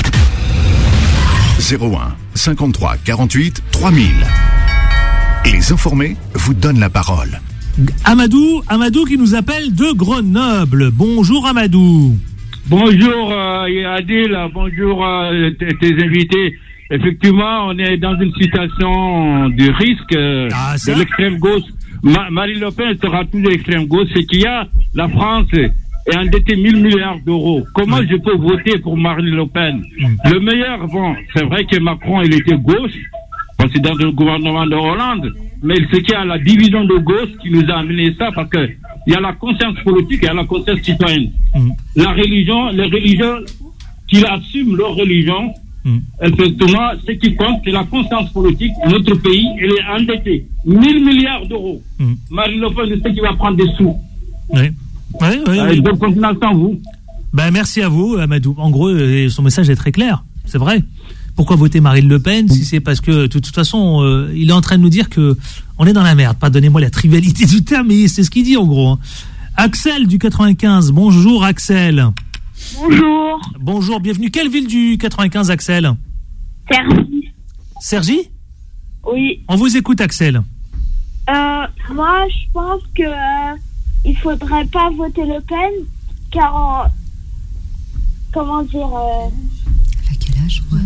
Speaker 1: zéro un cinquante-trois quarante-huit trois mille. Les informés vous donnent la parole.
Speaker 2: Amadou, Amadou qui nous appelle de Grenoble. Bonjour Amadou.
Speaker 8: Bonjour euh, Adil, bonjour euh, tes invités. Effectivement, on est dans une situation de risque euh, ah, de l'extrême gauche. Ma- Marine Le Pen sera toujours l'extrême gauche. C'est qu'il y a la France est endettée mille milliards d'euros. Comment oui. je peux voter pour Marine Le Pen? mmh. Le meilleur, bon, c'est vrai que Macron, il était gauche, parce que dans le gouvernement de Hollande, mais ce qu'il y a la division de gauche qui nous a amené ça, parce que il y a la conscience politique et il y a la conscience citoyenne. mmh. La religion, les religions qui assument leur religion, mmh. effectivement, ce qui compte, c'est la conscience politique. Notre pays, il est endetté. mille milliards d'euros. mmh. Marine Le Pen, je sais qu'il va prendre des sous.
Speaker 2: Oui. Oui, oui,
Speaker 8: euh,
Speaker 2: oui.
Speaker 8: Donc, continuation à vous.
Speaker 2: Ben, merci à vous, Amadou. En gros, son message est très clair. C'est vrai. Pourquoi voter Marine Le Pen si c'est parce que, de toute façon, euh, il est en train de nous dire que on est dans la merde. Pardonnez-moi la trivialité du terme, mais c'est ce qu'il dit, en gros. Hein. Axel du quatre-vingt-quinze. Bonjour, Axel.
Speaker 9: Bonjour.
Speaker 2: Bonjour, bienvenue. Quelle ville du quatre-vingt-quinze, Axel?
Speaker 9: Sergi.
Speaker 2: Sergi?
Speaker 9: Oui.
Speaker 2: On vous écoute, Axel.
Speaker 9: Euh, moi, je pense que... Euh... il faudrait pas voter Le Pen, car en, comment dire... Euh,
Speaker 3: à quel âge, ouais.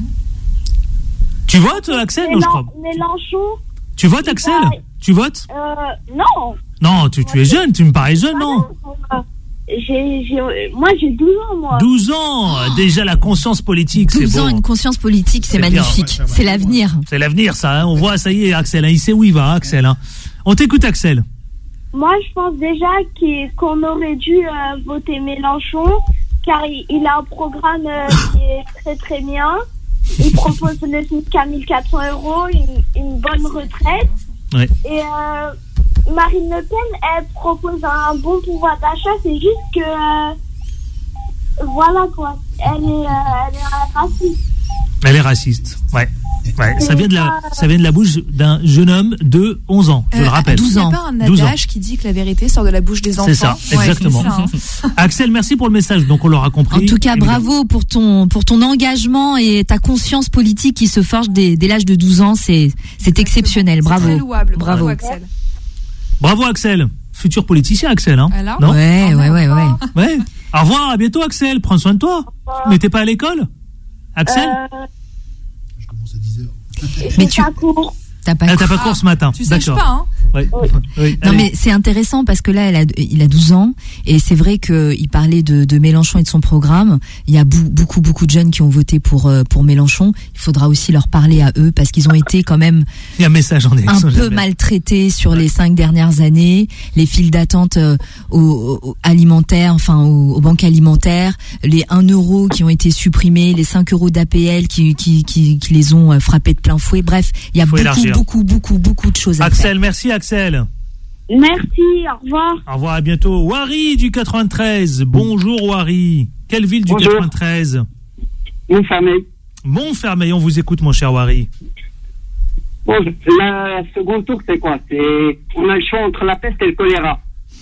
Speaker 2: Tu votes, Axel?
Speaker 9: Mélen-
Speaker 2: non, je crois.
Speaker 9: Mélenchon.
Speaker 2: Tu votes, Axel?
Speaker 9: Pas...
Speaker 2: Tu votes?
Speaker 9: euh, Non.
Speaker 2: Non, tu, tu es jeune, tu me parais jeune, non,
Speaker 9: non j'ai, j'ai, Moi, j'ai douze ans, moi.
Speaker 2: douze ans. Déjà, la conscience politique, c'est bon.
Speaker 3: douze ans, une conscience politique, c'est, c'est magnifique. Ouais, c'est l'avenir.
Speaker 2: C'est l'avenir, ça. Hein. On voit, ça y est, Axel. Hein. Il sait où il va, Axel. Hein. On t'écoute, Axel.
Speaker 9: Moi, je pense déjà qu'on aurait dû euh, voter Mélenchon, car il, il a un programme euh, qui est très très bien. Il propose le S M I C à mille quatre cents euros, une, une bonne retraite.
Speaker 2: Ouais.
Speaker 9: Et euh, Marine Le Pen, elle propose un bon pouvoir d'achat, c'est juste que... Euh, voilà quoi, elle est, euh, elle est raciste.
Speaker 2: Elle est raciste, ouais. Ouais, ça vient de la, ça vient de la bouche d'un jeune homme de onze ans, je euh, le rappelle.
Speaker 5: douze ans. Il n'y a pas un adage qui dit que la vérité sort de la bouche des enfants.
Speaker 2: C'est ça, exactement. Ouais, c'est ça, hein. Axel, merci pour le message. Donc on l'aura compris.
Speaker 3: En tout cas,
Speaker 2: évidemment.
Speaker 3: Bravo pour ton pour ton engagement et ta conscience politique qui se forge dès, dès l'âge de douze ans. C'est c'est exceptionnel. Bravo.
Speaker 5: C'est très louable.
Speaker 3: Bravo.
Speaker 5: Bravo, Axel.
Speaker 2: Bravo, Axel. Futur politicien, Axel. Hein.
Speaker 5: Alors
Speaker 2: non
Speaker 3: ouais, ouais, ouais, ouais.
Speaker 2: Ouais. Au revoir, à bientôt, Axel. Prends soin de toi. Mais t'es pas à l'école, Axel?
Speaker 9: Euh...
Speaker 6: Je commence à dix heures.
Speaker 3: Mais tu
Speaker 9: pas cours.
Speaker 3: T'as pas,
Speaker 2: ah, t'as pas cours ce matin.
Speaker 5: Tu sèches pas, hein?
Speaker 2: Oui.
Speaker 9: Oui.
Speaker 2: Oui.
Speaker 3: Non, mais c'est intéressant parce que là, elle a, il a douze ans et c'est vrai qu'il parlait de, de Mélenchon et de son programme. Il y a bou- beaucoup, beaucoup de jeunes qui ont voté pour, pour Mélenchon. Il faudra aussi leur parler à eux parce qu'ils ont été quand même
Speaker 2: il y a un, message en
Speaker 3: un peu jamais. maltraités sur ouais. les cinq dernières années. Les files d'attente euh, aux, aux alimentaires, enfin aux, aux banques alimentaires, les un euro qui ont été supprimés, les cinq euros d'A P L qui, qui, qui, qui les ont frappés de plein fouet. Bref, il y a beaucoup, élargir. beaucoup, beaucoup, beaucoup de choses à
Speaker 2: Axel,
Speaker 3: faire.
Speaker 2: merci Axel.
Speaker 9: Merci, au revoir.
Speaker 2: Au revoir, à bientôt. Wari du quatre-vingt-treize. Bonjour Wari. Quelle ville du Bonjour. quatre-vingt-treize?
Speaker 10: Montfermeil.
Speaker 2: Montfermeil, on vous écoute mon cher Wari.
Speaker 10: Bon, la seconde tour, c'est quoi? C'est on a le choix entre la peste et le choléra.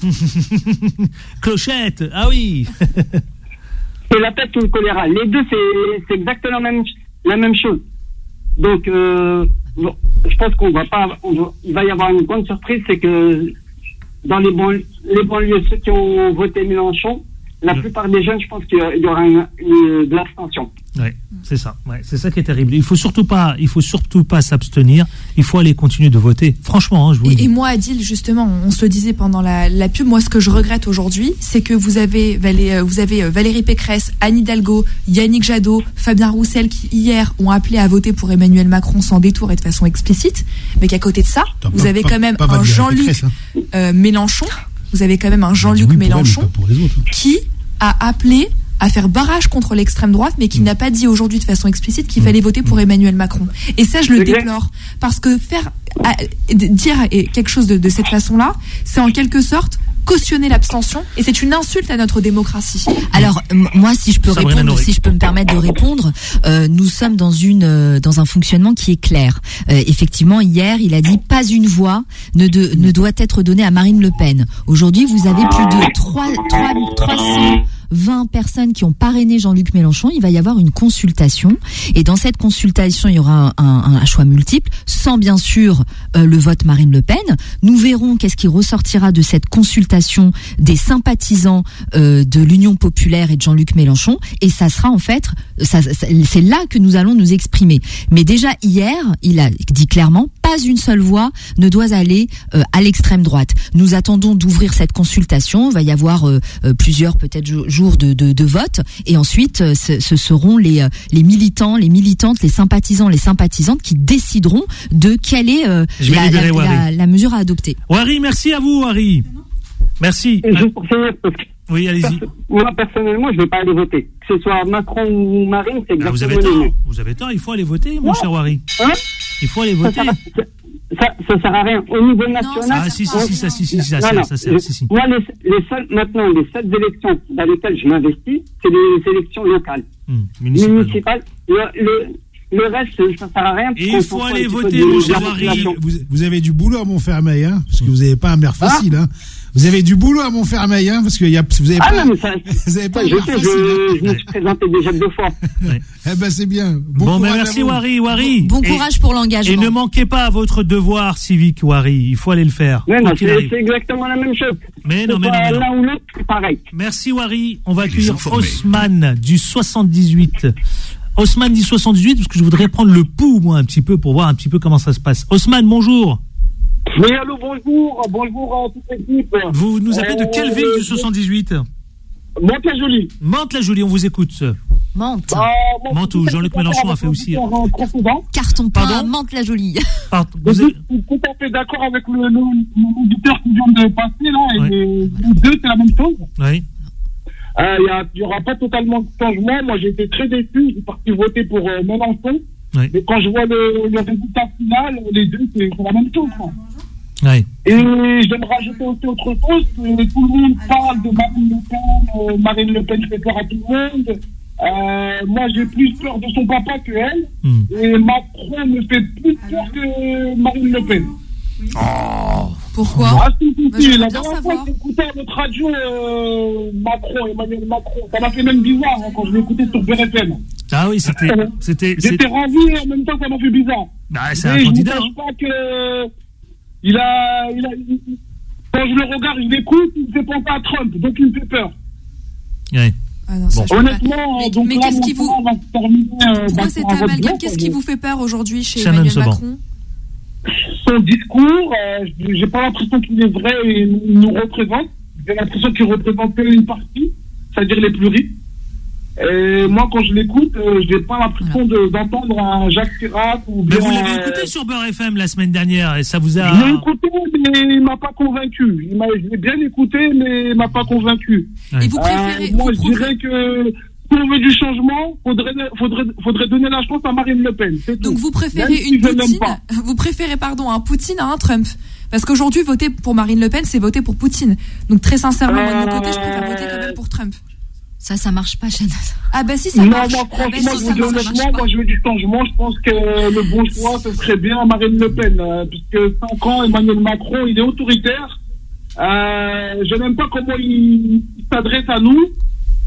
Speaker 2: Clochette, ah oui.
Speaker 10: C'est la peste ou le choléra. Les deux, c'est, c'est exactement la même, la même chose. Donc, euh, bon, je pense qu'on va pas, on va, il va y avoir une grande surprise, c'est que dans les, banlieues, les banlieues, ceux qui ont voté Mélenchon, la plupart des jeunes, je pense qu'il y aura une, une, de l'abstention.
Speaker 2: Oui, c'est ça. Ouais, c'est ça qui est terrible. Il faut surtout pas, il faut surtout pas s'abstenir. Il faut aller continuer de voter. Franchement, hein, je vous le dis.
Speaker 5: Et moi, Adil, justement, on se le disait pendant la, la pub. Moi, ce que je regrette aujourd'hui, c'est que vous avez, vous avez Valérie Pécresse, Anne Hidalgo, Yannick Jadot, Fabien Roussel, qui hier ont appelé à voter pour Emmanuel Macron sans détour et de façon explicite, mais qu'à côté de ça, Attends, vous pas, avez quand même pas, pas un Jean-Luc hein. euh, Mélenchon. Vous avez quand même un Jean-Luc oui, Mélenchon elle, qui a appelé à faire barrage contre l'extrême droite, mais qui mmh. n'a pas dit aujourd'hui de façon explicite qu'il mmh. fallait voter pour Emmanuel Macron. Et ça, je le déplore. Parce que faire, à, dire quelque chose de, de cette façon-là, c'est en quelque sorte cautionner l'abstention, et c'est une insulte à notre démocratie.
Speaker 3: Alors m- moi, si je peux Sabrina répondre, Nourri. si je peux me permettre de répondre, euh, nous sommes dans une euh, dans un fonctionnement qui est clair. Euh, effectivement, hier, il a dit pas une voix ne de, ne doit être donnée à Marine Le Pen. Aujourd'hui, vous avez plus de trois cent vingt personnes qui ont parrainé Jean-Luc Mélenchon. Il va y avoir une consultation, et dans cette consultation, il y aura un, un, un choix multiple, sans bien sûr euh, le vote Marine Le Pen. Nous verrons qu'est-ce qui ressortira de cette consultation des sympathisants euh, de l'Union populaire et de Jean-Luc Mélenchon, et ça sera en fait, ça, ça, c'est là que nous allons nous exprimer. Mais déjà hier, il a dit clairement, pas une seule voix ne doit aller euh, à l'extrême droite. Nous attendons d'ouvrir cette consultation. Il va y avoir euh, euh, plusieurs peut-être jours de, de, de vote, et ensuite euh, ce, ce seront les, euh, les militants, les militantes, les sympathisants, les sympathisantes qui décideront de quelle est euh, la, la, la, la mesure à adopter.
Speaker 2: Wari, merci à vous, Wari. Merci.
Speaker 10: Et juste pour finir, parce que
Speaker 2: oui, allez-y.
Speaker 10: Moi, personnellement, je ne vais pas aller voter. Que ce soit Macron ou Marine, c'est exactement
Speaker 2: ah, vous avez tort. Vous avez tort, il faut aller voter, mon non. cher Wari. Hein il faut aller voter.
Speaker 10: Ça ne sert à rien. Au niveau national...
Speaker 2: Ah, si, si, si, ça, si, si, ça sert, ça sert, si, si.
Speaker 10: Moi, les, les seules, maintenant, les seules élections dans lesquelles je m'investis, c'est les élections locales. Hum, municipales. Municipales. Le, le, le reste, ça ne sert à rien.
Speaker 2: Il faut aller voter, mon cher Wari.
Speaker 6: Vous, vous avez du boulot à Montfermeil, hein, parce que vous n'avez pas un maire facile, hein. Vous avez du boulot à Montfermeil, hein, parce que y a, vous avez
Speaker 10: ah
Speaker 6: pas,
Speaker 10: non, mais ça, vous avez pas
Speaker 6: je
Speaker 10: sais, facile, je, hein. je me suis présenté déjà deux fois.
Speaker 2: Ouais.
Speaker 6: Eh ben, c'est bien. Bon,
Speaker 2: bon ben merci, Wari, Wari.
Speaker 3: Bon, bon courage
Speaker 2: et,
Speaker 3: pour l'engagement.
Speaker 2: Et ne manquez pas à votre devoir civique, Wari. Il faut aller le faire.
Speaker 10: Mais non, c'est, c'est exactement la même chose.
Speaker 2: Mais non, mais non, mais non.
Speaker 10: L'un ou l'autre, c'est pareil.
Speaker 2: Merci, Wari. On va accueillir Haussmann du soixante-dix-huit. Haussmann du soixante-dix-huit, parce que je voudrais prendre le pouls, moi, un petit peu, pour voir un petit peu comment ça se passe. Haussmann, bonjour.
Speaker 11: Oui, allô, bonjour, bonjour à toute l'équipe.
Speaker 2: Vous nous appelez de quelle ville du soixante-dix-huit ?
Speaker 10: Mantes-la-Jolie.
Speaker 2: Mantes-la-Jolie, on vous écoute.
Speaker 3: Mantes.
Speaker 11: Bah,
Speaker 2: Mantes, où Jean-Luc Mélenchon a fait aussi.
Speaker 3: Carton plein, Mantes-la-Jolie.
Speaker 11: Pardon. Vous êtes... Je suis tout à fait d'accord avec le l'auditeur qui vient de passer, là, et ouais. les deux, c'est la même chose.
Speaker 2: Oui.
Speaker 11: Il euh, n'y aura pas totalement de changement. Moi, j'ai été très déçu. Je suis parti voter pour euh, Mélenchon. Oui. Mais quand je vois le, le résultat final, les deux, c'est, c'est la même chose. Quoi.
Speaker 2: Oui.
Speaker 11: Et j'aimerais rajouter aussi autre chose. Que tout le monde parle de Marine Le Pen. Euh, Marine Le Pen fait peur à tout le monde. Euh, moi, j'ai plus peur de son papa que elle. Mm. Et Macron me fait plus peur que Marine Le Pen.
Speaker 2: Oh.
Speaker 5: Pourquoi
Speaker 11: ah, si, si, si. La dernière fois que j'ai écouté à notre radio euh, Macron, Emmanuel Macron, ça m'a fait même bizarre hein, quand je l'ai écouté sur B R F M.
Speaker 2: Ah oui, c'était... c'était
Speaker 11: J'étais c'était... ravi et en même temps ça m'a fait bizarre.
Speaker 2: Bah, c'est mais un candidat.
Speaker 11: Je ne cache pas que... Il a, il a... Quand je le regarde, je l'écoute, il me fait penser à Trump, donc il me fait peur.
Speaker 2: Oui.
Speaker 5: Ah non, ça,
Speaker 11: bon. Honnêtement,
Speaker 5: mais,
Speaker 11: donc
Speaker 5: mais
Speaker 11: là,
Speaker 5: qu'est-ce qui vous...
Speaker 11: terminer, euh,
Speaker 5: Pourquoi cet amalgame, qu'est-ce qui vous fait peur aujourd'hui chez
Speaker 2: Shannon
Speaker 5: Emmanuel Macron?
Speaker 11: Son discours, euh, j'ai pas l'impression qu'il est vrai et nous représente. J'ai l'impression qu'il représente une partie, c'est-à-dire les plus riches. Et moi, quand je l'écoute, euh, j'ai pas l'impression de, d'entendre un Jacques Chirac ou bien.
Speaker 2: Mais vous l'avez écouté sur Beurre F M la semaine dernière et ça vous a.
Speaker 11: Je l'ai écouté, mais il m'a pas convaincu. Il m'a, je l'ai bien écouté, mais il m'a pas convaincu.
Speaker 5: Ouais. Et vous préférez.
Speaker 11: Euh, moi,
Speaker 5: vous
Speaker 11: je
Speaker 5: préférez...
Speaker 11: dirais que. Si on veut du changement, faudrait, faudrait, faudrait donner la chance à Marine Le Pen. C'est
Speaker 5: Donc
Speaker 11: tout.
Speaker 5: vous préférez
Speaker 11: si
Speaker 5: une Poutine, vous préférez pardon un Poutine à un Trump, parce qu'aujourd'hui voter pour Marine Le Pen, c'est voter pour Poutine. Donc très sincèrement, euh... moi de mon côté, je préfère voter quand même pour Trump.
Speaker 3: Ça, ça marche pas, Shannon.
Speaker 5: Ah bah si, ça
Speaker 11: non,
Speaker 5: marche.
Speaker 11: Moi, franchement,
Speaker 5: ah bah, si,
Speaker 11: je vous dis honnêtement, moi je veux du changement. Je pense que le bon choix, ce serait bien Marine Le Pen, euh, puisque cinq ans, Emmanuel Macron, il est autoritaire. Euh, je n'aime pas comment il, il s'adresse à nous.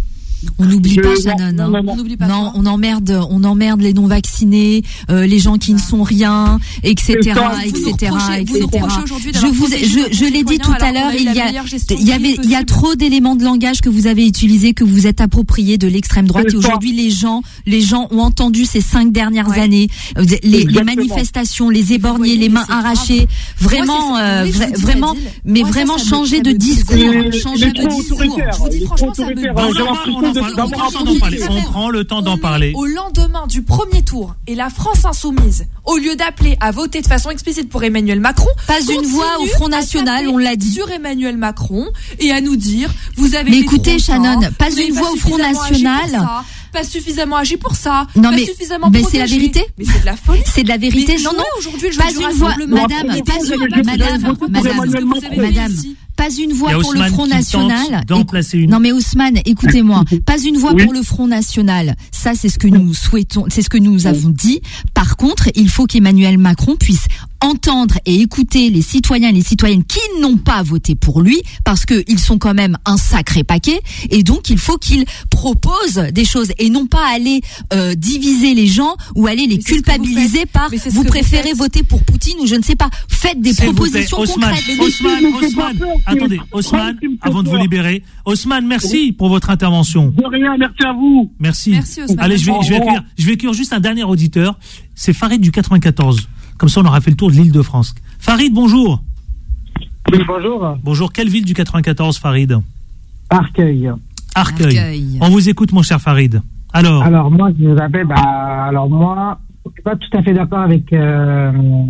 Speaker 3: On n'oublie
Speaker 11: Je-
Speaker 3: pas,
Speaker 11: non,
Speaker 3: Shannon.
Speaker 11: non,
Speaker 3: hein.
Speaker 11: non, non.
Speaker 5: On n'oublie pas.
Speaker 3: Non, on emmerde, on emmerde les non vaccinés, euh, les gens qui ne sont rien, et cetera,
Speaker 11: C'est ça.
Speaker 3: et
Speaker 5: Vous nous
Speaker 3: cetera,
Speaker 5: reprochez-
Speaker 3: et
Speaker 5: vous nous
Speaker 3: cetera.
Speaker 5: reprochez aujourd'hui
Speaker 3: Je
Speaker 5: d'avoir
Speaker 3: vous,
Speaker 5: protégé
Speaker 3: je,
Speaker 5: nos
Speaker 3: je l'ai dit tout
Speaker 5: concitoyens
Speaker 3: à l'heure,
Speaker 5: alors qu'on a eu
Speaker 3: il y
Speaker 5: la
Speaker 3: a,
Speaker 5: meilleure gestion
Speaker 3: il y avait, il y a
Speaker 5: possible.
Speaker 3: trop d'éléments de langage que vous avez utilisés, que vous êtes appropriés de l'extrême droite.
Speaker 11: C'est
Speaker 3: Et
Speaker 11: ça.
Speaker 3: aujourd'hui, les gens, les gens ont entendu ces cinq dernières
Speaker 5: Ouais.
Speaker 3: années, euh, les, les
Speaker 11: Exactement.
Speaker 3: manifestations, les éborgnés,
Speaker 5: voyez,
Speaker 3: les
Speaker 5: mais
Speaker 3: mains
Speaker 5: c'est
Speaker 3: arrachées, vraiment,
Speaker 5: Moi, c'est-
Speaker 3: euh,
Speaker 5: oui, je
Speaker 3: vra-
Speaker 5: vous dis,
Speaker 3: vraiment,
Speaker 5: Adil.
Speaker 3: mais
Speaker 5: Moi, ça,
Speaker 3: vraiment
Speaker 5: ça me-
Speaker 3: changer
Speaker 5: ça
Speaker 3: de
Speaker 5: me
Speaker 3: discours,
Speaker 11: Il est-
Speaker 3: changer
Speaker 11: il est
Speaker 3: de
Speaker 11: trop
Speaker 3: discours.
Speaker 11: autoritaire.
Speaker 5: Je vous dis
Speaker 11: Il est
Speaker 5: franchement,
Speaker 11: trop
Speaker 5: ça me
Speaker 11: autoritaire.
Speaker 5: dérange.
Speaker 11: J'ai
Speaker 2: On en
Speaker 11: l'impression
Speaker 2: parle, on en
Speaker 11: de-
Speaker 2: parle, on
Speaker 11: d'avoir
Speaker 2: prend le temps d'en
Speaker 11: un
Speaker 2: parler.
Speaker 11: policier.
Speaker 2: On prend le temps d'en
Speaker 5: On est
Speaker 2: parler.
Speaker 5: Au lendemain du premier tour, et la France insoumise, au lieu d'appeler à voter de façon explicite pour Emmanuel Macron,
Speaker 3: Pas une
Speaker 5: continue
Speaker 3: voix au Front
Speaker 5: à
Speaker 3: National,
Speaker 5: taper
Speaker 3: on l'a dit.
Speaker 5: sur Emmanuel Macron et à nous dire vous avez
Speaker 3: Mais
Speaker 5: été
Speaker 3: écoutez,
Speaker 5: trop
Speaker 3: Shannon,
Speaker 5: longtemps,
Speaker 3: pas
Speaker 5: vous avez
Speaker 3: une voix au Front
Speaker 5: suffisamment agi pour
Speaker 3: National.
Speaker 5: ça, pas suffisamment agi pour ça,
Speaker 3: Non,
Speaker 5: pas
Speaker 3: mais-
Speaker 5: suffisamment
Speaker 3: mais
Speaker 5: protégé.
Speaker 3: c'est la vérité.
Speaker 5: Mais c'est de la folie.
Speaker 3: C'est de la vérité.
Speaker 5: Mais
Speaker 3: Non,
Speaker 5: jouez
Speaker 3: non.
Speaker 5: aujourd'hui le jeu
Speaker 3: Pas
Speaker 5: du
Speaker 3: une voix,
Speaker 5: rassemblement.
Speaker 3: madame,
Speaker 5: Mais
Speaker 3: pas
Speaker 5: vous
Speaker 3: une,
Speaker 5: avez
Speaker 3: madame,
Speaker 5: fait faire
Speaker 3: madame,
Speaker 5: quoi pour
Speaker 3: madame,
Speaker 5: ce que vous avez fait
Speaker 3: madame,
Speaker 5: ici.
Speaker 3: pas une voix
Speaker 2: Il y a
Speaker 3: pour le
Speaker 2: Haussmann
Speaker 3: Front
Speaker 2: qui
Speaker 3: National.
Speaker 2: tente d'en
Speaker 3: Et-
Speaker 2: placer une.
Speaker 3: Non mais Haussmann, écoutez-moi, pas une voix
Speaker 11: Oui.
Speaker 3: pour le Front National. Ça, c'est ce que nous souhaitons, c'est ce que nous avons dit. Par contre, il faut qu'Emmanuel Macron puisse entendre et écouter les citoyens et les citoyennes qui n'ont pas voté pour lui, parce que ils sont quand même un sacré paquet, et donc il faut qu'il propose des choses et non pas aller euh, diviser les gens ou aller les
Speaker 5: Mais c'est ce que vous
Speaker 3: culpabiliser
Speaker 5: faites.
Speaker 3: par
Speaker 5: Mais c'est ce
Speaker 3: vous
Speaker 5: que vous
Speaker 3: préférez
Speaker 5: faites.
Speaker 3: voter pour Poutine ou je ne sais pas. Faites des
Speaker 2: S'il vous plaît,
Speaker 3: propositions
Speaker 2: Haussmann,
Speaker 3: concrètes.
Speaker 2: Haussmann,
Speaker 11: Mais c'est
Speaker 2: Haussmann,
Speaker 11: pas peur, c'est-
Speaker 2: attendez,
Speaker 11: c'est
Speaker 2: Haussmann,
Speaker 11: qui me fait
Speaker 2: avant de vous
Speaker 11: peur.
Speaker 2: libérer. Haussmann, merci pour votre intervention.
Speaker 11: De rien, merci à vous.
Speaker 2: Merci.
Speaker 5: Merci, Haussmann.
Speaker 2: Allez, je vais, je vais accueillir, je vais accueillir juste un dernier auditeur. C'est Farid du quatre-vingt-quatorze. Comme ça, on aura fait le tour de l'île de France. Farid, bonjour.
Speaker 12: Oui, bonjour.
Speaker 2: Bonjour. Quelle ville du quatre-vingt-quatorze, Farid?
Speaker 12: Arcueil.
Speaker 2: Arcueil.
Speaker 3: Arcueil.
Speaker 2: On vous écoute, mon cher Farid. Alors,
Speaker 12: Alors moi, je vous appelle. Bah, alors moi, je suis pas tout à fait d'accord avec. euh,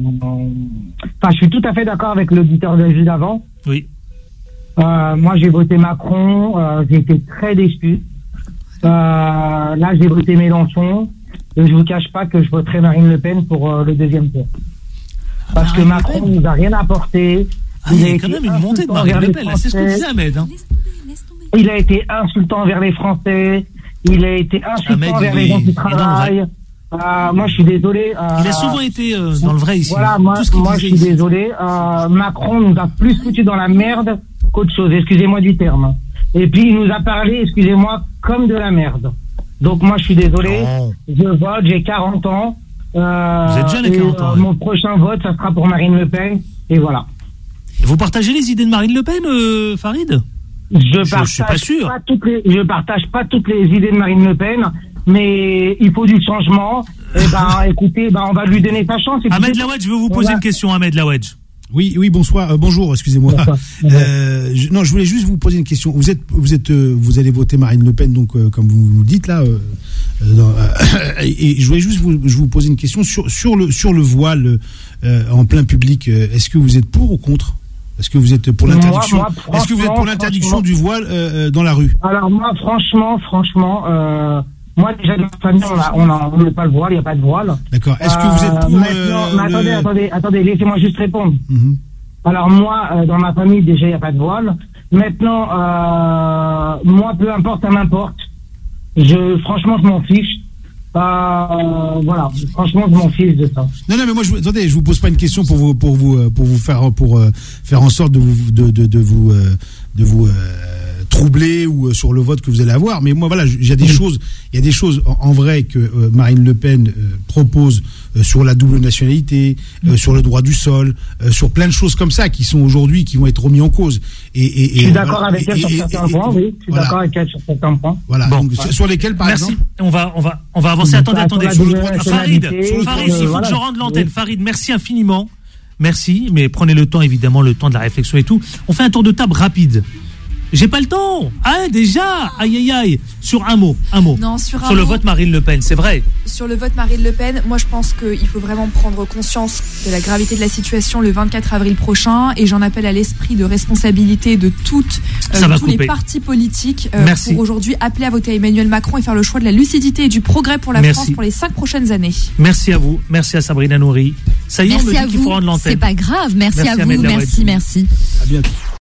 Speaker 12: Enfin, je suis tout à fait d'accord avec l'auditeur de juste d'avant.
Speaker 2: oui.
Speaker 12: Euh, moi, j'ai voté Macron. Euh, j'ai été très déçu. Euh, là, j'ai voté Mélenchon. Et je vous cache pas que je voterai Marine Le Pen pour euh, le deuxième tour. Parce que
Speaker 2: Marine Le
Speaker 12: Macron
Speaker 2: Pen.
Speaker 12: nous a rien apporté.
Speaker 2: Ah, il y a
Speaker 12: a
Speaker 2: quand
Speaker 12: été
Speaker 2: même une montée de
Speaker 12: insultant
Speaker 2: Marine
Speaker 12: envers
Speaker 2: Le
Speaker 12: les
Speaker 2: Pen. là. C'est ce que
Speaker 12: Français.
Speaker 2: disait Ahmed. Hein.
Speaker 12: Il a été insultant envers les Français. Il a été insultant
Speaker 2: Ahmed,
Speaker 12: envers
Speaker 2: oui,
Speaker 12: les gens
Speaker 2: il
Speaker 12: qui
Speaker 2: est dans le
Speaker 12: travaillent. Euh, moi, je suis désolé. euh,
Speaker 2: Il a souvent été euh, dans le vrai ici.
Speaker 12: Voilà, moi,
Speaker 2: Tout ce qu'il
Speaker 12: moi je
Speaker 2: disait
Speaker 12: suis
Speaker 2: ici.
Speaker 12: désolé. Euh, Macron nous a plus foutu dans la merde qu'autre chose. Excusez-moi du terme. Et puis, il nous a parlé, excusez-moi, comme de la merde. Donc, moi, je suis désolé.
Speaker 2: Non.
Speaker 12: Je vote, j'ai quarante ans. Euh,
Speaker 2: Vous êtes jeune à
Speaker 12: et,
Speaker 2: quarante ans,
Speaker 12: euh,
Speaker 2: ouais.
Speaker 12: Mon prochain vote, ça sera pour Marine Le Pen. Et voilà.
Speaker 2: Vous partagez les idées de Marine Le Pen, euh, Farid?
Speaker 12: Je
Speaker 2: Je
Speaker 12: partage
Speaker 2: suis pas sûr.
Speaker 12: toutes les, je partage pas toutes les idées de Marine Le Pen, mais il faut du changement. Et ben, écoutez, ben, on va lui donner sa chance. Et puis
Speaker 2: Ahmed
Speaker 12: c'est-
Speaker 2: Lawedge, je veux vous
Speaker 12: on
Speaker 2: poser
Speaker 12: va-
Speaker 2: une question, Ahmed Lawedge.
Speaker 6: Oui, oui, bonsoir, euh, bonjour, excusez-moi.
Speaker 12: Bonsoir.
Speaker 6: Euh, je- non, je voulais juste vous poser une question. Vous êtes, vous êtes, euh, vous allez voter Marine Le Pen, donc euh, comme vous nous dites là. Euh, euh, dans, euh, et, et je voulais juste vous, je vous poser une question sur sur le sur le voile euh, en plein public. euh, Est-ce que vous êtes pour ou contre? Est-ce que vous êtes pour
Speaker 12: Moi,
Speaker 6: l'interdiction?
Speaker 12: moi,
Speaker 6: Est-ce que vous êtes pour
Speaker 12: franchement,
Speaker 6: l'interdiction
Speaker 12: franchement.
Speaker 6: du voile euh, euh, dans la rue?
Speaker 12: Alors moi, franchement, franchement, euh, moi déjà dans ma famille, on a, on a, on n'a pas le voile, il n'y a pas de voile.
Speaker 6: D'accord. Est-ce que vous êtes pour
Speaker 12: maintenant,
Speaker 6: euh,
Speaker 12: mais attendez,
Speaker 6: le-
Speaker 12: attendez, attendez, laissez-moi juste répondre.
Speaker 6: Mhm.
Speaker 12: Alors moi, euh, dans ma famille, déjà, il n'y a pas de voile. Maintenant, euh, moi, peu importe, ça m'importe. Je, franchement, je m'en fiche. Euh, voilà, franchement, je m'en fiche de ça.
Speaker 6: Non, non, mais moi, je, vous- attendez, je vous pose pas une question pour vous, pour vous, euh, pour vous faire, pour euh, faire en sorte de vous, de, de, de vous, euh, de vous euh, troubler ou euh, sur le vote que vous allez avoir. Mais moi, voilà, il y a des choses, il y a des choses en, en vrai que euh, Marine Le Pen euh, propose euh, sur la double nationalité, euh, sur le droit du sol, euh, sur plein de choses comme ça qui sont aujourd'hui, qui vont être remis en cause. Et, et, et
Speaker 12: Je suis d'accord
Speaker 6: voilà,
Speaker 12: avec elle
Speaker 6: et-
Speaker 12: sur
Speaker 6: et-
Speaker 12: certains
Speaker 6: et-
Speaker 12: points, oui. Je suis
Speaker 6: voilà.
Speaker 12: d'accord avec elle sur certains points.
Speaker 6: Voilà.
Speaker 2: Bon.
Speaker 6: Donc, sur- sur lesquels, par
Speaker 2: Merci.
Speaker 6: exemple.
Speaker 2: On va, on va, on va avancer. Attendez,
Speaker 12: Sur
Speaker 2: attendez.
Speaker 12: la
Speaker 2: Sur le
Speaker 12: double
Speaker 2: droit-
Speaker 12: nationalité,
Speaker 2: Farid,
Speaker 12: sur
Speaker 2: Farid,
Speaker 12: le-
Speaker 2: il faut
Speaker 12: voilà.
Speaker 2: que je rende l'antenne.
Speaker 12: Oui.
Speaker 2: Farid, merci infiniment. Merci, mais prenez le temps, évidemment, le temps de la réflexion et tout. On fait un tour de table rapide. J'ai pas le temps. Ah, déjà. Aïe, aïe, aïe. Sur un mot, un mot.
Speaker 5: Non, sur un
Speaker 2: Sur le
Speaker 5: mot.
Speaker 2: vote Marine Le Pen, c'est vrai.
Speaker 5: Sur le vote Marine Le Pen, moi je pense qu'il faut vraiment prendre conscience de la gravité de la situation le vingt-quatre avril prochain et j'en appelle à l'esprit de responsabilité de toutes, euh,
Speaker 2: Ça va
Speaker 5: tous les
Speaker 2: couper.
Speaker 5: partis politiques euh,
Speaker 2: Merci.
Speaker 5: pour aujourd'hui appeler à voter à Emmanuel Macron et faire le choix de la lucidité et du progrès pour la
Speaker 2: Merci.
Speaker 5: France pour les cinq prochaines années.
Speaker 2: Merci à vous. Merci à Sabrina Nouri. Ça y est, on me
Speaker 3: Merci
Speaker 2: dit
Speaker 3: à
Speaker 2: qu'il faut
Speaker 3: vous.
Speaker 2: rendre
Speaker 3: C'est
Speaker 2: l'antenne.
Speaker 3: pas grave. Merci,
Speaker 2: Merci,
Speaker 3: à
Speaker 2: Ahmed
Speaker 3: vous.
Speaker 2: Lawedge.
Speaker 3: Merci, merci.
Speaker 6: À bientôt.